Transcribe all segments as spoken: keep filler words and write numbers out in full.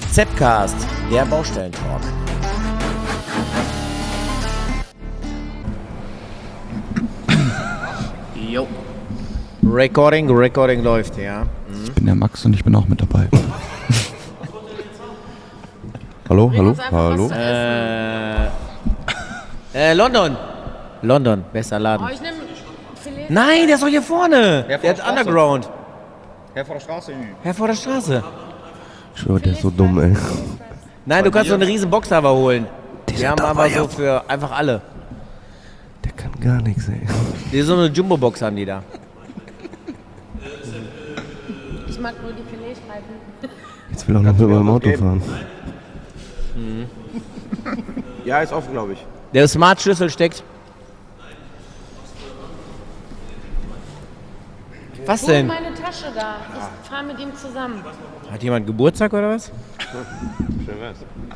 Zepcast, der Baustellentalk. Jo. Recording, Recording läuft, ja. Mhm. Ich bin der Max und ich bin auch mit dabei. Hallo, hallo, hallo. Äh, äh, London. London, bester Laden. Oh, ich nehme Filet. Nein, der ist doch hier vorne. Herr Der vor hat der Underground. Herr vor der Straße. Herr vor der Straße. Ich schwöre, der ist so dumm, ey. Nein, du kannst so eine riesen Box aber holen. Die haben aber so für einfach alle. Der kann gar nichts, ey. Die so eine Jumbo-Box haben die da. Ich mag nur die Filetstreifen. Jetzt will er auch noch mit meinem Auto fahren. Ja, ist offen, glaube ich. Der Smart-Schlüssel steckt. Was Wo denn? ist meine Tasche da? Ich fahre mit ihm zusammen. Hat jemand Geburtstag oder was? Schön wär's.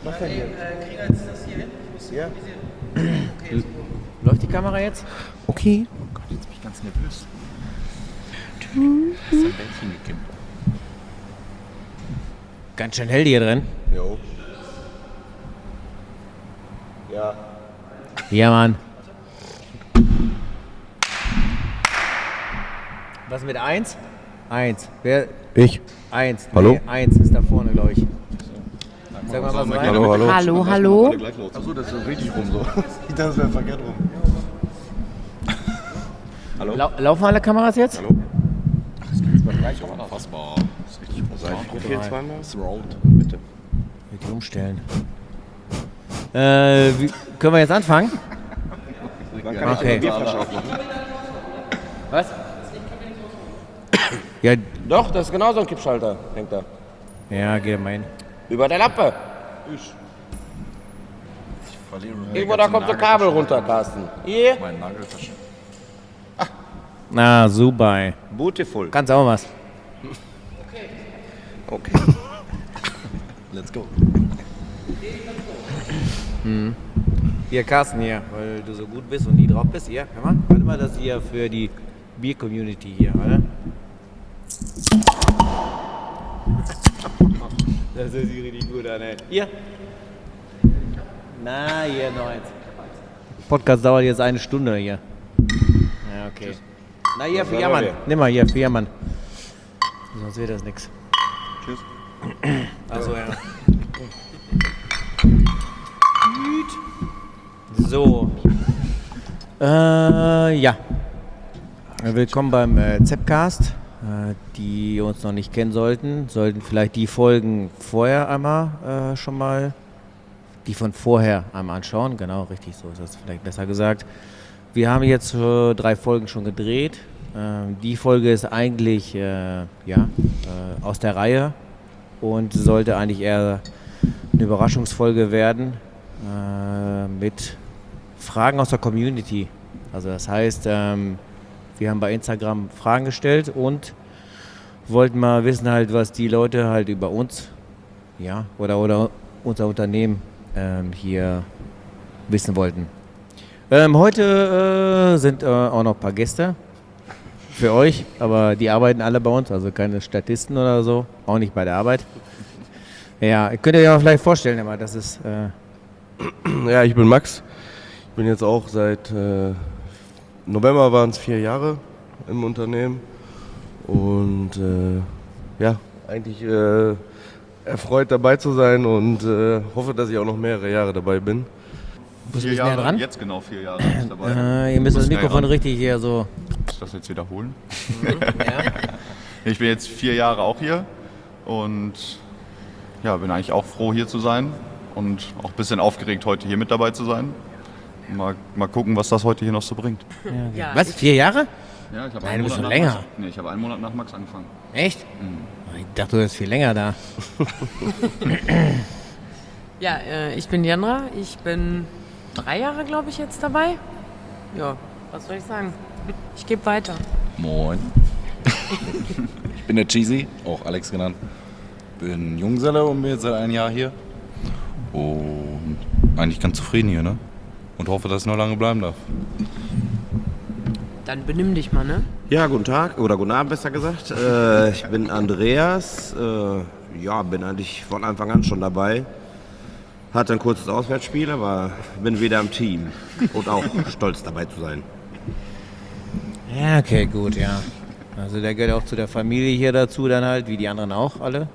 Läuft die Kamera jetzt? Okay. Gott, jetzt bin ich ganz nervös. Das ist ein Bändchen gekippt. Ganz schön hell hier drin. Jo. Ja. Ja, Mann. Was mit eins? Eins. Wer? Ich? Eins. Hallo? Nee, eins ist da vorne, glaube ich. Sag mal was rein. Hallo, hallo. Hallo, hallo. Achso, das ist richtig rum so. Ich dachte, das wäre verkehrt rum. Hallo? Lau laufen alle Kameras jetzt? Hallo? Unfassbar. Das ist richtig Seit groß. vier zweimal? Throat. Bitte. Mit die umstellen. Äh, wie, können wir jetzt anfangen? Dann kann Okay. ich die Bierflasche aufmachen. Was? Ja, Doch, das ist genau so ein Kippschalter, hängt da. ja, geh mal hin. Über der Lampe. Ich verliere Irgendwo da kommt so ein Kabel runter, Carsten. Hier. Mein Nageltasche. Na, super. Beautiful. Kannst auch was. Okay. Let's go. Hier, Carsten, hier, weil du so gut bist und nie drauf bist. Hier, hör mal. Warte mal, das hier für die Bier-Community hier, warte. Das hört sich richtig gut an, ey. Hier. Na, hier noch eins. Podcast dauert jetzt eine Stunde hier. Ja, okay. Na, hier, für Jammern. Nimm mal hier, für Jammern. Sonst wird das nix. Tschüss. Achso, ja. So. Äh, ja. Willkommen beim äh, Zepcast. Äh, die uns noch nicht kennen sollten, sollten vielleicht die Folgen vorher einmal äh, schon mal, die von vorher einmal anschauen. Genau, richtig, so ist das vielleicht besser gesagt. Wir haben jetzt äh, drei Folgen schon gedreht. Äh, die Folge ist eigentlich äh, ja, äh, aus der Reihe und sollte eigentlich eher eine Überraschungsfolge werden äh, mit Fragen aus der Community. Also das heißt, ähm, wir haben bei Instagram Fragen gestellt und wollten mal wissen halt, was die Leute halt über uns, ja, oder, oder unser Unternehmen ähm, hier wissen wollten. Ähm, heute äh, sind äh, auch noch ein paar Gäste für euch, aber die arbeiten alle bei uns, also keine Statisten oder so, auch nicht bei der Arbeit. Ja, könnt ihr euch mal vielleicht vorstellen, aber das ist... Äh, Ja, ich bin Max. Ich bin jetzt auch seit äh, November waren es vier Jahre im Unternehmen. Und äh, ja, eigentlich äh, erfreut dabei zu sein und äh, hoffe, dass ich auch noch mehrere Jahre dabei bin. Bist du Vier näher Jahre, dran? jetzt genau vier Jahre bin ich dabei. Äh, ihr müsst das Muss näher Mikrofon ran. richtig hier so... Muss ich das jetzt wiederholen? Ja. Ich bin jetzt vier Jahre auch hier und ja, bin eigentlich auch froh hier zu sein und auch ein bisschen aufgeregt, heute hier mit dabei zu sein. Mal, mal gucken, was das heute hier noch so bringt. Ja, Was? Vier Jahre? Ja, ich habe Nein, einen du bist Monat schon nach länger. Max, nee, ich habe einen Monat nach Max angefangen. Echt? Ich dachte, du wärst viel länger da. ja äh, ich bin Jandra. Ich bin drei Jahre, glaube ich, jetzt dabei. Ja, was soll ich sagen? Ich gebe weiter. Moin. Ich bin der Cheesy, auch Alex genannt. Bin Junggeselle und bin jetzt seit einem Jahr hier. Und eigentlich ganz zufrieden hier, ne? Und hoffe, dass ich noch lange bleiben darf. Dann benimm dich mal, ne? Ja, guten Tag oder guten Abend besser gesagt. Äh, ich bin Andreas. Äh, Ja, bin eigentlich von Anfang an schon dabei. Hatte ein kurzes Auswärtsspiel, aber bin wieder im Team und auch stolz dabei zu sein. Ja, okay, gut, ja. Also der gehört auch zu der Familie hier dazu dann halt, wie die anderen auch alle.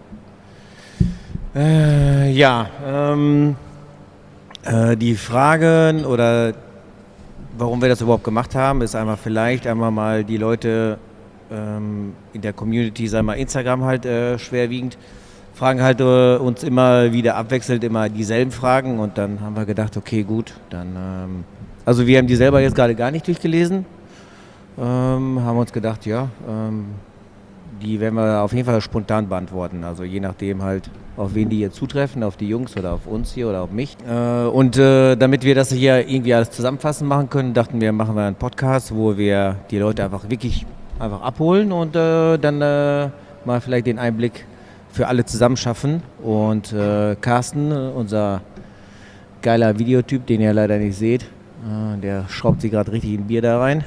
Äh, ja, ähm, äh, die Fragen oder warum wir das überhaupt gemacht haben, ist einmal vielleicht einmal mal die Leute ähm, in der Community, sagen wir mal Instagram halt äh, schwerwiegend, fragen halt äh, uns immer wieder abwechselnd immer dieselben Fragen und dann haben wir gedacht, okay, gut, dann, ähm, also wir haben die selber jetzt gerade gar nicht durchgelesen, ähm, haben uns gedacht, ja, ähm, die werden wir auf jeden Fall spontan beantworten, also je nachdem halt, auf wen die hier zutreffen, auf die Jungs oder auf uns hier oder auf mich. Äh, und äh, damit wir das hier irgendwie alles zusammenfassend machen können, dachten wir, machen wir einen Podcast, wo wir die Leute einfach wirklich einfach abholen und äh, dann äh, mal vielleicht den Einblick für alle zusammen schaffen. Und äh, Carsten, unser geiler Videotyp, den ihr leider nicht seht, äh, der schraubt sich gerade richtig ein Bier da rein.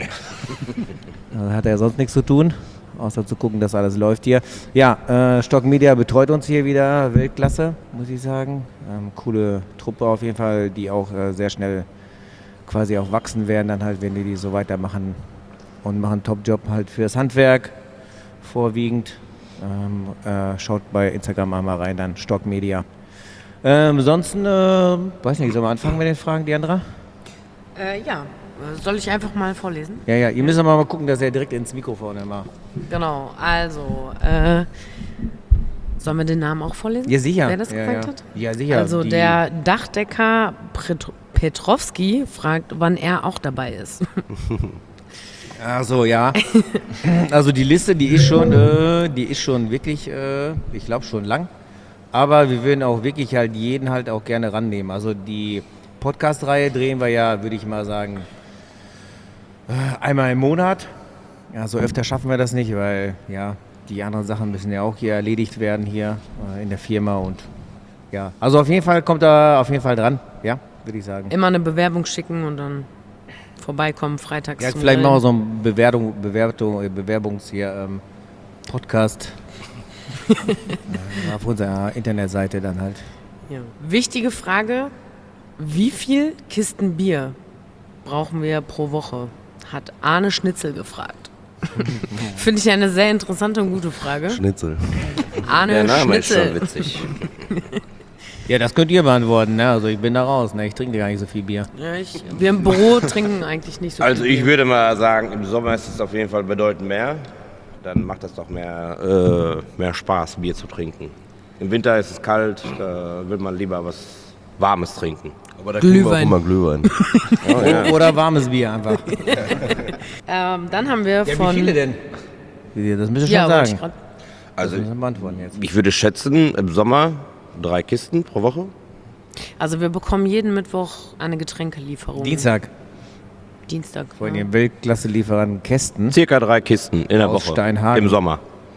Da hat er sonst nichts zu tun, außer zu gucken, dass alles läuft hier. Ja, äh, Stock Media betreut uns hier wieder, Weltklasse, muss ich sagen. Ähm, coole Truppe auf jeden Fall, die auch äh, sehr schnell quasi auch wachsen werden, dann halt, wenn die die so weitermachen und machen einen Top-Job halt fürs Handwerk vorwiegend. Ähm, äh, schaut bei Instagram einmal rein, dann Stock Media. Ähm, ansonsten, äh, weiß nicht, sollen wir anfangen mit den Fragen, Diandra? Äh, ja, soll ich einfach mal vorlesen? Ja, ja, ihr müsst aber mal gucken, dass er direkt ins Mikrofon immer. Genau, also, äh, sollen wir den Namen auch vorlesen? Ja, sicher. Wer das ja, gefragt ja. hat? Ja, sicher. Also die, der Dachdecker Pret- Petrowski fragt, wann er auch dabei ist. Ach so, ja. Also die Liste, die ist schon, äh, die ist schon wirklich, äh, ich glaube schon lang. Aber wir würden auch wirklich halt jeden halt auch gerne rannehmen. Also die Podcast-Reihe drehen wir ja, würde ich mal sagen, äh, einmal im Monat. Ja, so öfter schaffen wir das nicht, weil ja, die anderen Sachen müssen ja auch hier erledigt werden hier äh, in der Firma und ja. Also auf jeden Fall kommt er auf jeden Fall dran, ja, würde ich sagen. Immer eine Bewerbung schicken und dann vorbeikommen, freitags. Ja, zum vielleicht machen wir Grillen. so einen Bewertung, Bewertung, Bewerbungs hier, ähm, Podcast äh, auf unserer Internetseite dann halt. Ja. Wichtige Frage, wie viel Kisten Bier brauchen wir pro Woche? Hat Arne Schnitzel gefragt. Finde ich eine sehr interessante und gute Frage. Schnitzel. Arne Der Name ist Schnitzel. schon witzig. Ja, das könnt ihr beantworten, ne? Also ich bin da raus, ne? Ich trinke gar nicht so viel Bier. Ja, ich, wir im Büro trinken eigentlich nicht so Also viel ich Bier. würde mal sagen, im Sommer ist es auf jeden Fall bedeutend mehr. Dann macht es doch mehr, äh, mehr Spaß, Bier zu trinken. Im Winter ist es kalt, da will man lieber was Warmes trinken. Aber da kriegen wir auch Glühwein. immer Glühwein. Oh, ja. Oder warmes Bier einfach. Ähm, dann haben wir Ja, von... wie viele denn? Das müsst ihr Ja, schon wollte ich sagen. grad- Also Das müssen wir beantworten jetzt. ich würde schätzen, im Sommer drei Kisten pro Woche. Also wir bekommen jeden Mittwoch eine Getränkelieferung. Dienstag Dienstag. von ja. dem Weltklasse-Lieferanten Kästen. Circa drei Kisten in der Aus Woche. Steinhagen. Im Sommer.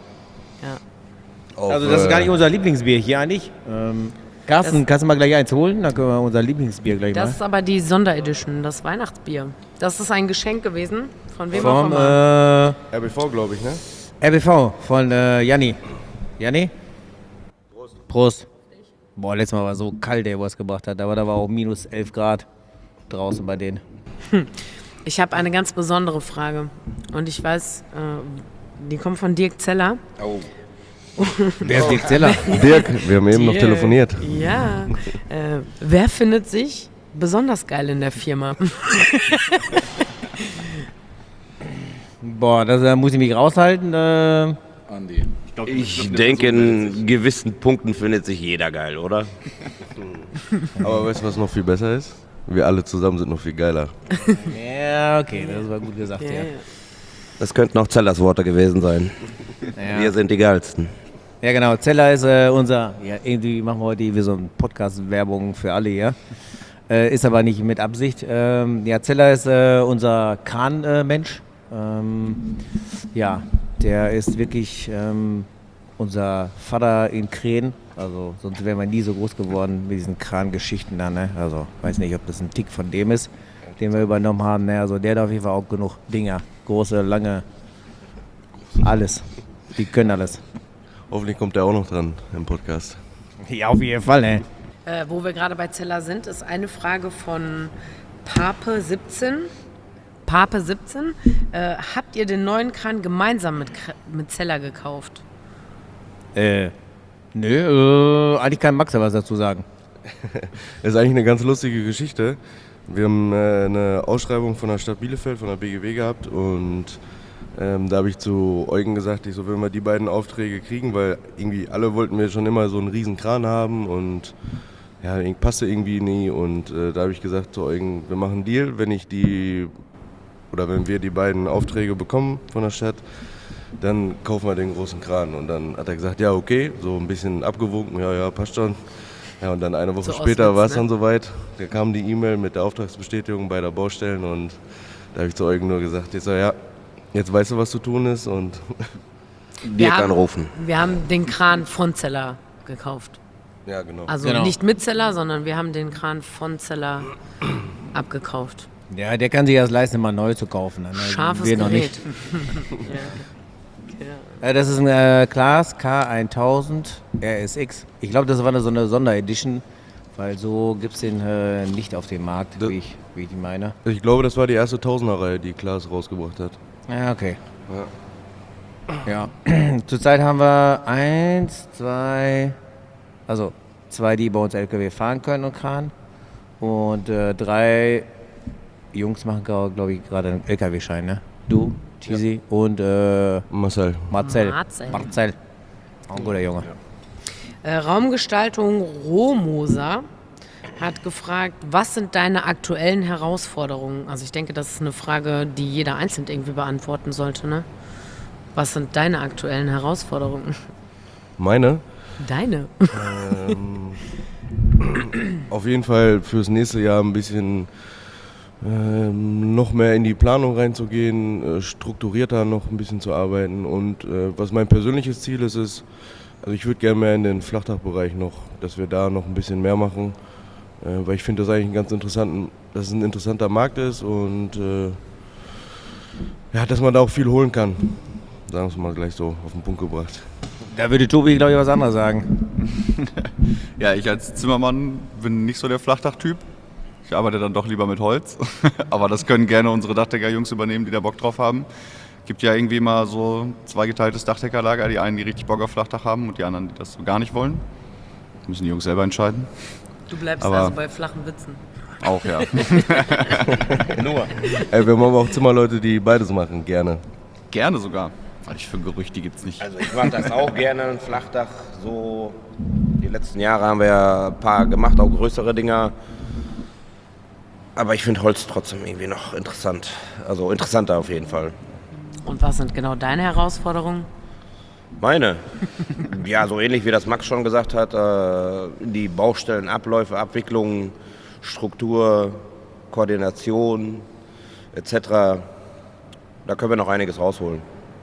Ja. Auf, Also das ist gar nicht äh, unser Lieblingsbier hier eigentlich. Ähm, Carsten, Das- kannst du mal gleich eins holen? Dann können wir unser Lieblingsbier gleich Das mal. ist aber die Sonderedition, das Weihnachtsbier. Das ist ein Geschenk gewesen, von wem auch Vom immer. äh, R B V, glaube ich, ne? R B V von äh, Janni. Janni? Prost. Prost. Boah, letztes Mal war so kalt, der was gebracht hat. Aber da war auch minus elf Grad draußen bei denen. Ich habe eine ganz besondere Frage. Und ich weiß, äh, die kommt von Dirk Zeller. Oh. Wer ist Dirk Zeller? Dirk, wir haben eben noch Dirk. telefoniert. Ja. Äh, wer findet sich besonders geil in der Firma? Boah, da muss ich mich raushalten. Äh, Andi. Ich denke, in gewissen Punkten findet sich jeder geil, oder? Aber weißt du, was noch viel besser ist? Wir alle zusammen sind noch viel geiler. ja, okay, das war gut gesagt, ja. Ja, ja. Das könnten auch Zellers Worte gewesen sein. Ja, Wir sind die geilsten. ja genau, Zeller ist äh, unser, ja, irgendwie machen wir heute irgendwie so eine Podcast-Werbung für alle hier. Äh, ist aber nicht mit Absicht. Ähm, ja, Zeller ist äh, unser Kran-Mensch. Ähm, ja, der ist wirklich ähm, unser Vater in Krähen. Also sonst wären wir nie so groß geworden mit diesen Kran-Geschichten da. Ne? Also weiß nicht, ob das ein Tick von dem ist, den wir übernommen haben. Ne? Also der hat auf jeden Fall auch genug Dinger. Große, lange, alles. Die können alles. Hoffentlich kommt der auch noch dran im Podcast. Ja, auf jeden Fall, ey. Äh, wo wir gerade bei Zeller sind, ist eine Frage von Pape siebzehn. Pape siebzehn, äh, habt ihr den neuen Kran gemeinsam mit, mit Zeller gekauft? Äh, nö, äh, eigentlich kann Max ja was dazu sagen. Das ist eigentlich eine ganz lustige Geschichte. Wir haben äh, eine Ausschreibung von der Stadt Bielefeld, von der B G W gehabt und ähm, da habe ich zu Eugen gesagt, ich so, wenn wir die beiden Aufträge kriegen, weil irgendwie alle wollten wir schon immer so einen riesen Kran haben und ja, passte irgendwie nie und äh, da habe ich gesagt zu Eugen, wir machen einen Deal, wenn ich die oder wenn wir die beiden Aufträge bekommen von der Stadt, dann kaufen wir den großen Kran. Und dann hat er gesagt, ja okay, so ein bisschen abgewunken, ja, ja, passt schon. Ja, und dann eine Woche So später Ostwitz, war es ne? dann soweit. Da kam die E-Mail mit der Auftragsbestätigung bei der Baustellen und da habe ich zu Eugen nur gesagt, ich so, ja, jetzt weißt du, was zu tun ist und Dirk haben, anrufen. Wir haben den Kran von Zeller gekauft. ja, genau. Also Genau. nicht mit Zeller, sondern wir haben den Kran von Zeller abgekauft. Ja, der kann sich das leisten, mal neu zu kaufen. Dann, also Scharfes wir noch Gerät. nicht. Äh, Das ist ein äh, Claas K tausend R S X. Ich glaube, das war eine, so eine Sonderedition, weil so gibt es den äh, nicht auf dem Markt, Das- wie ich, wie ich die meine. Ich glaube, das war die erste Tausender-Reihe, die Klaas rausgebracht hat. Ja, okay. Ja. Zurzeit haben wir eins, zwei, also zwei, die bei uns L K W fahren können und Kran. Und äh, drei Jungs machen, glaube ich, gerade einen L K W-Schein, ne? Du, Cheesy und äh, Marcel. Marcel. Marcel. Marcel. Auch ein guter Junge. Äh, Raumgestaltung Rohmoser hat gefragt, was sind deine aktuellen Herausforderungen? Also ich denke, das ist eine Frage, die jeder einzeln irgendwie beantworten sollte, ne? Was sind deine aktuellen Herausforderungen? Meine? Deine? Ähm, auf jeden Fall fürs nächste Jahr ein bisschen ähm, noch mehr in die Planung reinzugehen, äh, strukturierter noch ein bisschen zu arbeiten. Und äh, was mein persönliches Ziel ist, ist, also ich würde gerne mehr in den Flachdachbereich noch, dass wir da noch ein bisschen mehr machen, äh, weil ich finde, das eigentlich ein ganz interessanten, dass es ein interessanter Markt ist und äh, ja, dass man da auch viel holen kann. Sagen wir es mal gleich so auf den Punkt gebracht. Da würde Tobi, glaube ich, was anderes sagen. Ja, ich als Zimmermann bin nicht so der Flachdach-Typ. Ich arbeite dann doch lieber mit Holz. Aber das können gerne unsere Dachdecker-Jungs übernehmen, die da Bock drauf haben. Gibt ja irgendwie mal so zweigeteiltes Dachdeckerlager. Die einen, die richtig Bock auf Flachdach haben und die anderen, die das so gar nicht wollen. Das müssen die Jungs selber entscheiden. Du bleibst Aber- also bei flachen Witzen. Auch, ja. Nur. Ey, wir haben aber auch Zimmerleute, die beides machen, gerne. Gerne sogar. Weil ich für Gerüchte gibt's nicht. Also ich mache das auch gerne, ein Flachdach. So die letzten Jahre haben wir ja ein paar gemacht, auch größere Dinger. Aber ich finde Holz trotzdem irgendwie noch interessant. Also interessanter auf jeden Fall. Und was sind genau deine Herausforderungen? Meine? Ja, so ähnlich wie das Max schon gesagt hat. Äh, die Baustellen, Abläufe, Abwicklungen, Struktur, Koordination et cetera. Da können wir noch einiges rausholen.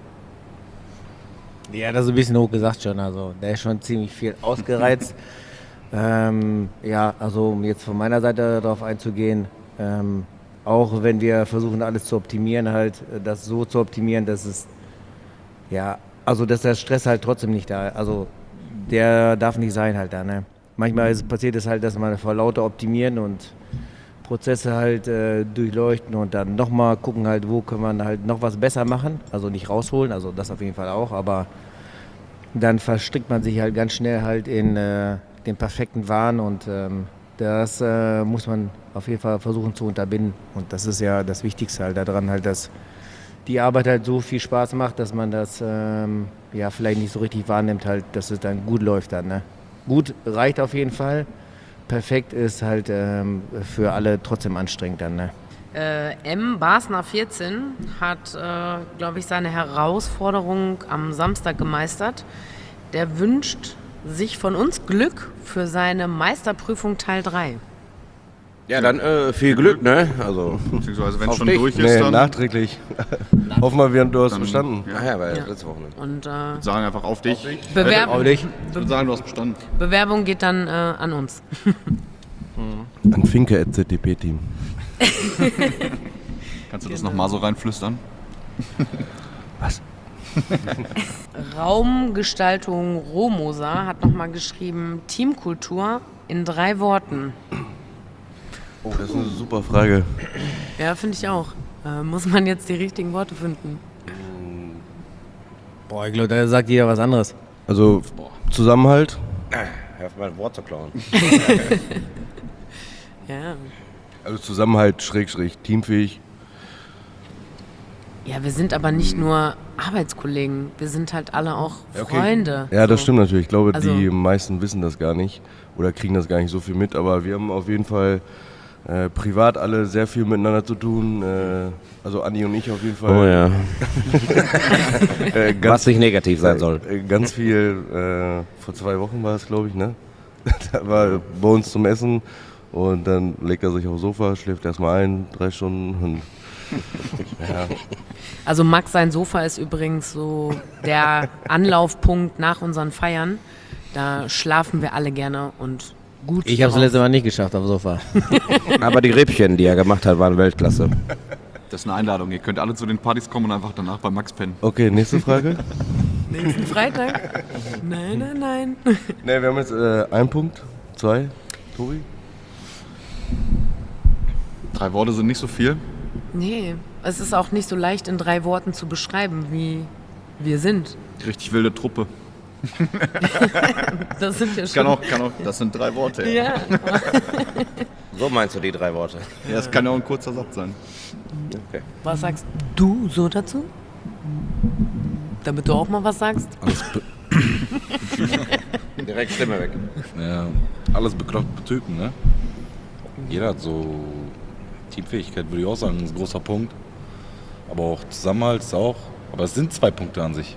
Ja, das ist ein bisschen hoch gesagt schon. Also, der ist schon ziemlich viel ausgereizt. ähm, ja, also um jetzt von meiner Seite darauf einzugehen, ähm, auch wenn wir versuchen, alles zu optimieren, halt äh, das so zu optimieren, dass es, ja, also dass der Stress halt trotzdem nicht da ist. Also der darf nicht sein halt da, ne? Manchmal ist, passiert es halt, dass man vor lauter optimieren und Prozesse halt äh, durchleuchten und dann nochmal gucken halt, wo kann man halt noch was besser machen. Also nicht rausholen, also das auf jeden Fall auch, aber dann verstrickt man sich halt ganz schnell halt in äh, den perfekten Wahn und ähm, das äh, muss man auf jeden Fall versuchen zu unterbinden. Und das ist ja das Wichtigste halt daran, halt, dass die Arbeit halt so viel Spaß macht, dass man das ähm, ja vielleicht nicht so richtig wahrnimmt, halt, dass es dann gut läuft dann. Ne? Gut reicht auf jeden Fall. Perfekt ist halt ähm, für alle trotzdem anstrengend dann. Ne? Äh, M. Basner vierzehn hat, äh, glaube ich, seine Herausforderung am Samstag gemeistert. Der wünscht sich von uns Glück für seine Meisterprüfung Teil drei. Ja, dann äh, viel Glück, ne? Also, Beziehungsweise wenn es Auf schon dich. durch ist, Nee, dann nachträglich. Hoffen wir, wir- du hast Dann- bestanden. ja. ach ja, war ja Ja. letzte Woche. Ne? Und äh, sagen einfach auf dich. Bewerb Auf dich. Ich würde sagen, du hast bestanden. Bewerbung geht dann äh, an uns. An Finke at Z D P-Team. Kannst du das nochmal so reinflüstern? Was? Raumgestaltung Romoser hat nochmal geschrieben, Teamkultur in drei Worten. Oh, das ist eine super Frage. Ja, finde ich auch. Äh, muss man jetzt die richtigen Worte finden. Boah, ich glaube, da sagt jeder was anderes. Also Zusammenhalt. Hör auf mein Wort zu klauen. Ja. Also Zusammenhalt, Schrägstrich, teamfähig. Ja, wir sind aber nicht nur Arbeitskollegen, wir sind halt alle auch okay. Freunde. Ja, das So. stimmt natürlich. Ich glaube, Also- die meisten wissen das gar nicht oder kriegen das gar nicht so viel mit. Aber wir haben auf jeden Fall äh, privat alle sehr viel miteinander zu tun. Äh, also Andi und ich auf jeden Fall. Oh ja. äh, Was nicht negativ sein soll. Äh, ganz viel, äh, vor zwei Wochen war es, glaube ich, ne? Da war bei uns zum Essen und dann legt er sich aufs Sofa, schläft erstmal ein, drei Stunden und ja. Also Max, sein Sofa ist übrigens so der Anlaufpunkt nach unseren Feiern. Da schlafen wir alle gerne und gut Ich habe es drauf. letzte Mal nicht geschafft auf dem Sofa. Aber die Rippchen, die er gemacht hat, waren Weltklasse. Das ist eine Einladung. Ihr könnt alle zu den Partys kommen und einfach danach bei Max pennen. Okay, nächste Frage. Nächsten Freitag? Nein, nein, nein. Ne, wir haben jetzt äh, einen Punkt, zwei, Tobi. Drei Worte sind nicht so viel. Nee, es ist auch nicht so leicht in drei Worten zu beschreiben, wie wir sind. Richtig wilde Truppe. Das sind ja schon... Kann auch, kann auch, das sind drei Worte. Ja. So meinst du die drei Worte? Ja, es kann ja auch ein kurzer Satz sein. Was sagst du so dazu? Damit du auch mal was sagst? Alles, be Direkt Stimme weg. ja, alles bekloppte Typen, ne? Jeder hat so Teamfähigkeit, würde ich auch sagen, ist ein großer Punkt. Aber auch Zusammenhalt ist auch. Aber es sind zwei Punkte an sich.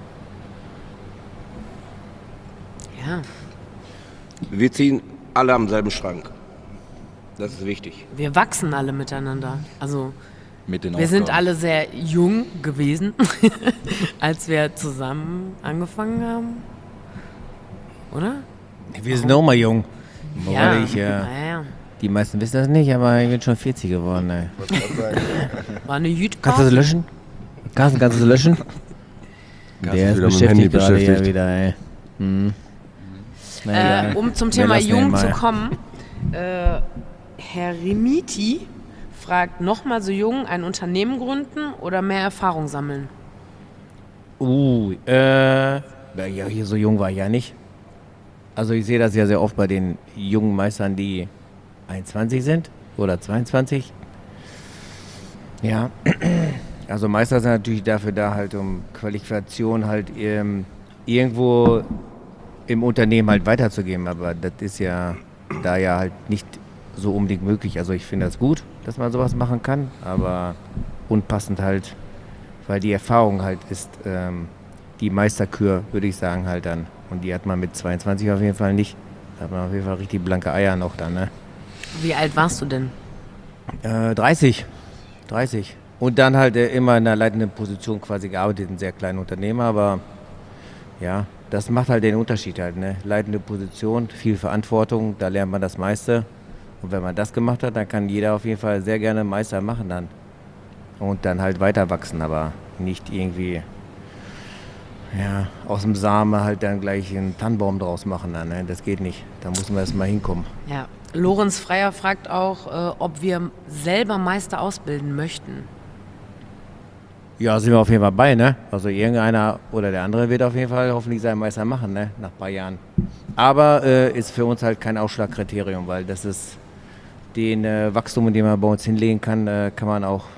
Ja, Wir ziehen alle am selben Schrank. Das ist wichtig. wir wachsen alle miteinander. Also Mit den wir sind Aufgaben. alle sehr jung gewesen, als wir zusammen angefangen haben. Oder? Wir sind auch mal jung. Ja. Ich, äh, Naja. die meisten wissen das nicht, aber ich bin schon vierzig geworden. Ey. War eine Jütka. Kannst du das löschen? Carsten, kannst du das löschen? Carsten Der ist ist wieder mit dem beschäftigt Handy gerade ja beschäftigt. wieder, ey. Hm. Na, Äh, egal. um zum Wir Thema lassen ihn jung mal. zu kommen, äh, Herr Remiti fragt, nochmal so jung ein Unternehmen gründen oder mehr Erfahrung sammeln? Uh, äh, na ja, hier so jung war ich ja nicht. Also ich sehe das ja sehr oft bei den jungen Meistern, die einundzwanzig sind oder zweiundzwanzig. Ja, also Meister sind natürlich dafür da, halt um Qualifikation halt ähm, irgendwo im Unternehmen halt weiterzugeben, aber das ist ja da ja halt nicht so unbedingt möglich. Also ich finde das gut, dass man sowas machen kann, aber unpassend halt, weil die Erfahrung halt ist ähm, die Meisterkür, würde ich sagen, halt dann. Und die hat man mit zweiundzwanzig auf jeden Fall nicht. Da hat man auf jeden Fall richtig blanke Eier noch dann, ne? Wie alt warst du denn? Äh, dreißig. dreißig. Und dann halt äh, immer in einer leitenden Position quasi gearbeitet, in sehr kleinen Unternehmen, aber ja, das macht halt den Unterschied halt, ne? Leitende Position, viel Verantwortung, da lernt man das meiste. Und wenn man das gemacht hat, dann kann jeder auf jeden Fall sehr gerne Meister machen dann. Und dann halt weiter wachsen, aber nicht irgendwie ja, aus dem Samen halt dann gleich einen Tannenbaum draus machen. Dann, ne? Das geht nicht. Da muss man erst mal hinkommen. Ja. Lorenz Freier fragt auch, äh, ob wir selber Meister ausbilden möchten. Ja, sind wir auf jeden Fall bei, ne? Also irgendeiner oder der andere wird auf jeden Fall hoffentlich seinen Meister machen, ne? Nach ein paar Jahren. Aber äh, ist für uns halt kein Ausschlagkriterium, weil das ist den äh, Wachstum, den man bei uns hinlegen kann, äh, kann man auch,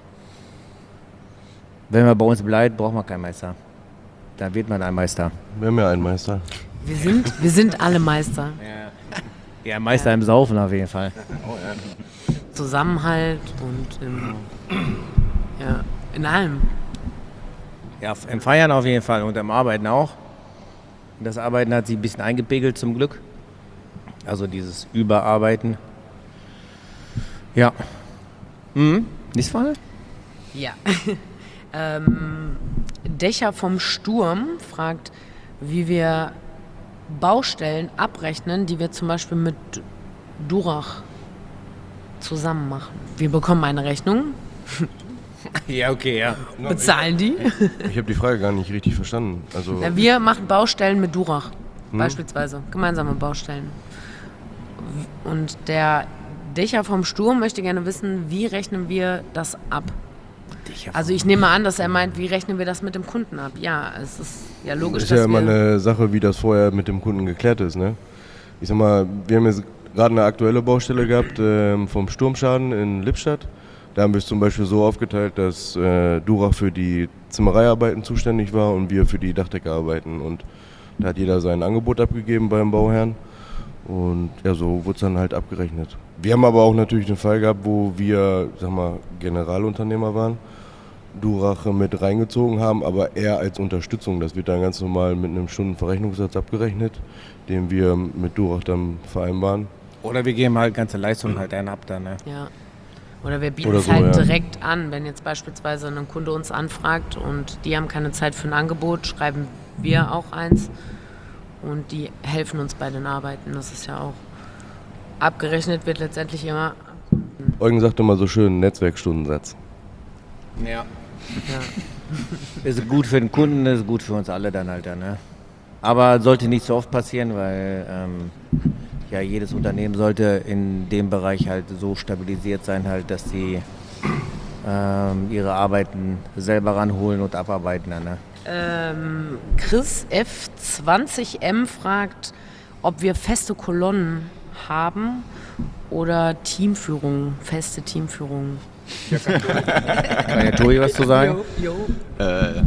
wenn man bei uns bleibt, braucht man keinen Meister. Dann wird man ein Meister. Wir haben ja einen Meister. Wir sind, wir sind alle Meister. Ja, Meister im Saufen auf jeden Fall. Zusammenhalt und in, ja, in allem. Ja, im Feiern auf jeden Fall und im Arbeiten auch. Das Arbeiten hat sich ein bisschen eingepegelt zum Glück. Also dieses Überarbeiten. Ja. Mhm. Nichts Fall? Ja. ähm, Dächer vom Sturm fragt, wie wir Baustellen abrechnen, die wir zum Beispiel mit Durach zusammen machen. Wir bekommen eine Rechnung Ja, okay, ja. Bezahlen die? Ich habe die Frage gar nicht richtig verstanden. Also, Na, wir machen Baustellen mit Durach, beispielsweise. Gemeinsame Baustellen. Und der Dächer vom Sturm möchte gerne wissen, wie rechnen wir das ab? Also ich nehme an, dass er meint, wie rechnen wir das mit dem Kunden ab? Ja, es ist ja logisch, ist ja dass immer wir... eine Sache, wie das vorher mit dem Kunden geklärt ist. Ne? Ich sag mal, wir haben jetzt gerade eine aktuelle Baustelle gehabt ähm, vom Sturmschaden in Lippstadt. Da haben wir es zum Beispiel so aufgeteilt, dass äh, Durach für die Zimmereiarbeiten zuständig war und wir für die Dachdeckerarbeiten. Und da hat jeder sein Angebot abgegeben beim Bauherrn. Und ja, so wurde es dann halt abgerechnet. Wir haben aber auch natürlich einen Fall gehabt, wo wir, sag mal, Generalunternehmer waren, Durach mit reingezogen haben, aber eher als Unterstützung. Das wird dann ganz normal mit einem Stundenverrechnungssatz abgerechnet, den wir mit Durach dann vereinbaren. Oder wir geben halt ganze Leistungen halt einen ab dann, ne? Ja. Oder wir bieten Oder es so, halt ja. direkt an. Wenn jetzt beispielsweise ein Kunde uns anfragt und die haben keine Zeit für ein Angebot, schreiben wir auch eins. Und die helfen uns bei den Arbeiten. Das ist ja auch abgerechnet, wird letztendlich immer. Eugen sagt immer so schön, Netzwerkstundensatz. Ja. Ja. Ist gut für den Kunden, ist gut für uns alle dann halt dann, ne? Aber sollte nicht so oft passieren, weil ähm, ja, jedes Unternehmen sollte in dem Bereich halt so stabilisiert sein, halt, dass sie ähm, ihre Arbeiten selber ranholen und abarbeiten dann, ne? Ähm, Chris F zwanzig M fragt, ob wir feste Kolonnen haben oder Teamführung, feste Teamführung. Kann der Tobi was zu sagen? Jo, jo. Äh,